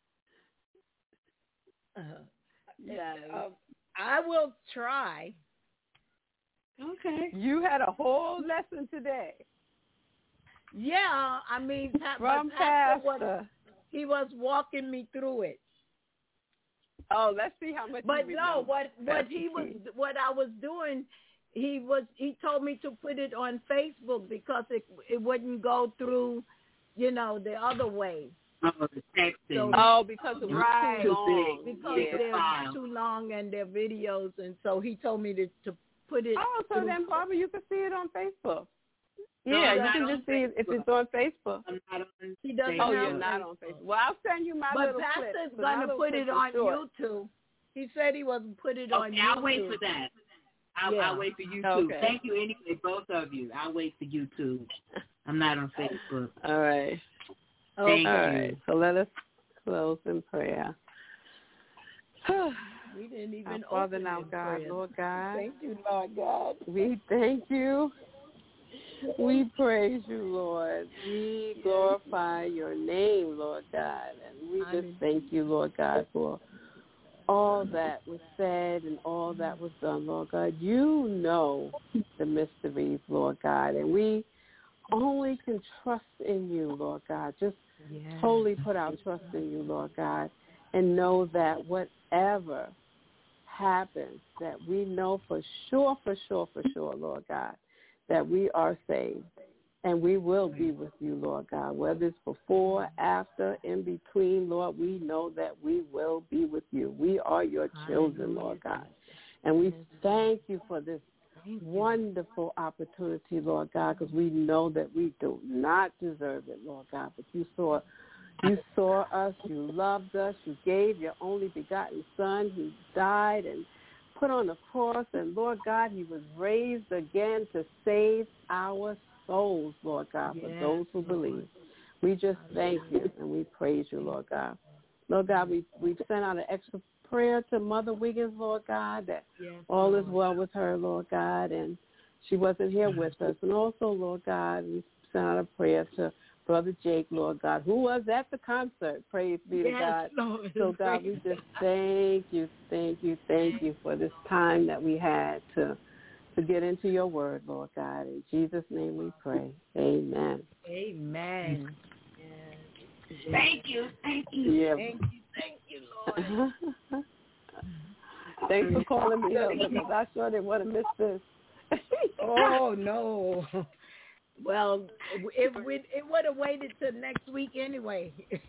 Uh, Yes. uh, I will try. Okay. You had a whole lesson today. Yeah, I mean, pa- From but Pastor was, Pastor. he was walking me through it. Oh, let's see how much. But you no, remember. what what he was, what I was doing, he was he told me to put it on Facebook because it it wouldn't go through, you know, the other way. Oh, the texting. So, Oh, because it was right, too long. because yeah. they're File. too long and they're videos, and so he told me to to put it. Oh, so through. then, Barbara, you can see it on Facebook. No, Yeah, I'm you not can on just see it if Facebook. it's on Facebook. I'm not on He doesn't Oh, have you're Facebook. not on Facebook. Well, I'll send you my But little clip. Pastor's but my gonna little put clip it is on short. YouTube. He said he wasn't put it on Okay, YouTube. I'll wait for that. I'll, Yeah. I'll wait for you too. Okay. Thank you anyway, both of you. I'll wait for you too. I'm not on Facebook. All right. Thank All you. right. So let us close in prayer. We didn't even Our Father open now, in God, prayer. Lord God. Thank you, Lord God. We thank you. We praise you, Lord. We glorify your name, Lord God. And we just thank you, Lord God, for all that was said and all that was done, Lord God. You know the mysteries, Lord God, and we only can trust in you, Lord God. Just Yes. totally put our trust in you, Lord God, and know that whatever happens, that we know for sure, for sure, for sure, Lord God, that we are saved and we will be with you, Lord God. Whether it's before, after, in between, Lord, we know that we will be with you. We are your children, Lord God. And we thank you for this wonderful opportunity, Lord God, because we know that we do not deserve it, Lord God, but you saw you saw us, you loved us, you gave your only begotten Son, he died and put on the cross, and Lord God, he was raised again to save our souls, Lord God, for Yes, those who Lord. believe. We just thank you and we praise you, Lord God. Lord God, we, we've sent out an extra prayer to Mother Wiggins, Lord God, that Yes, all Lord. is well with her, Lord God, and she wasn't here with us. And also, Lord God, we sent out a prayer to Brother Jake, Lord God, who was at the concert. Praise be to Yes, God. Lord. So, God, we just thank you, thank you, thank you for this time that we had to to get into your word, Lord God. In Jesus' name we pray. Amen. Amen. Yes. Thank you. Thank you. Yeah. Thank you. Thank you, Lord. Thanks for calling me up because I sure didn't want to miss this. Oh, no. Well, it would it would have waited till next week anyway.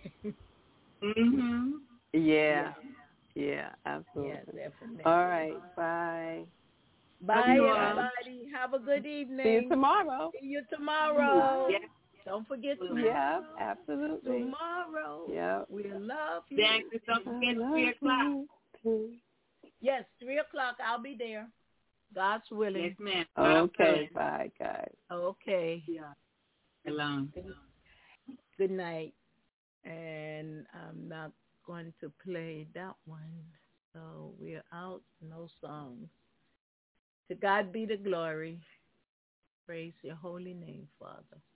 Mhm. Yeah. Yeah, absolutely. Yeah, definitely. All right. Bye. Bye, you all. everybody. Have a good evening. See you tomorrow. See you tomorrow. Yes. Don't forget tomorrow. Yeah, absolutely. Tomorrow. Yeah. We love you. Dance, don't forget three o'clock. Yes, three o'clock. I'll be there. God's willing. Yes, ma'am. Okay. Bye, guys. Okay. Yeah. Alone. Good night. And I'm not going to play that one. So we're out. No songs. To God be the glory. Praise your holy name, Father.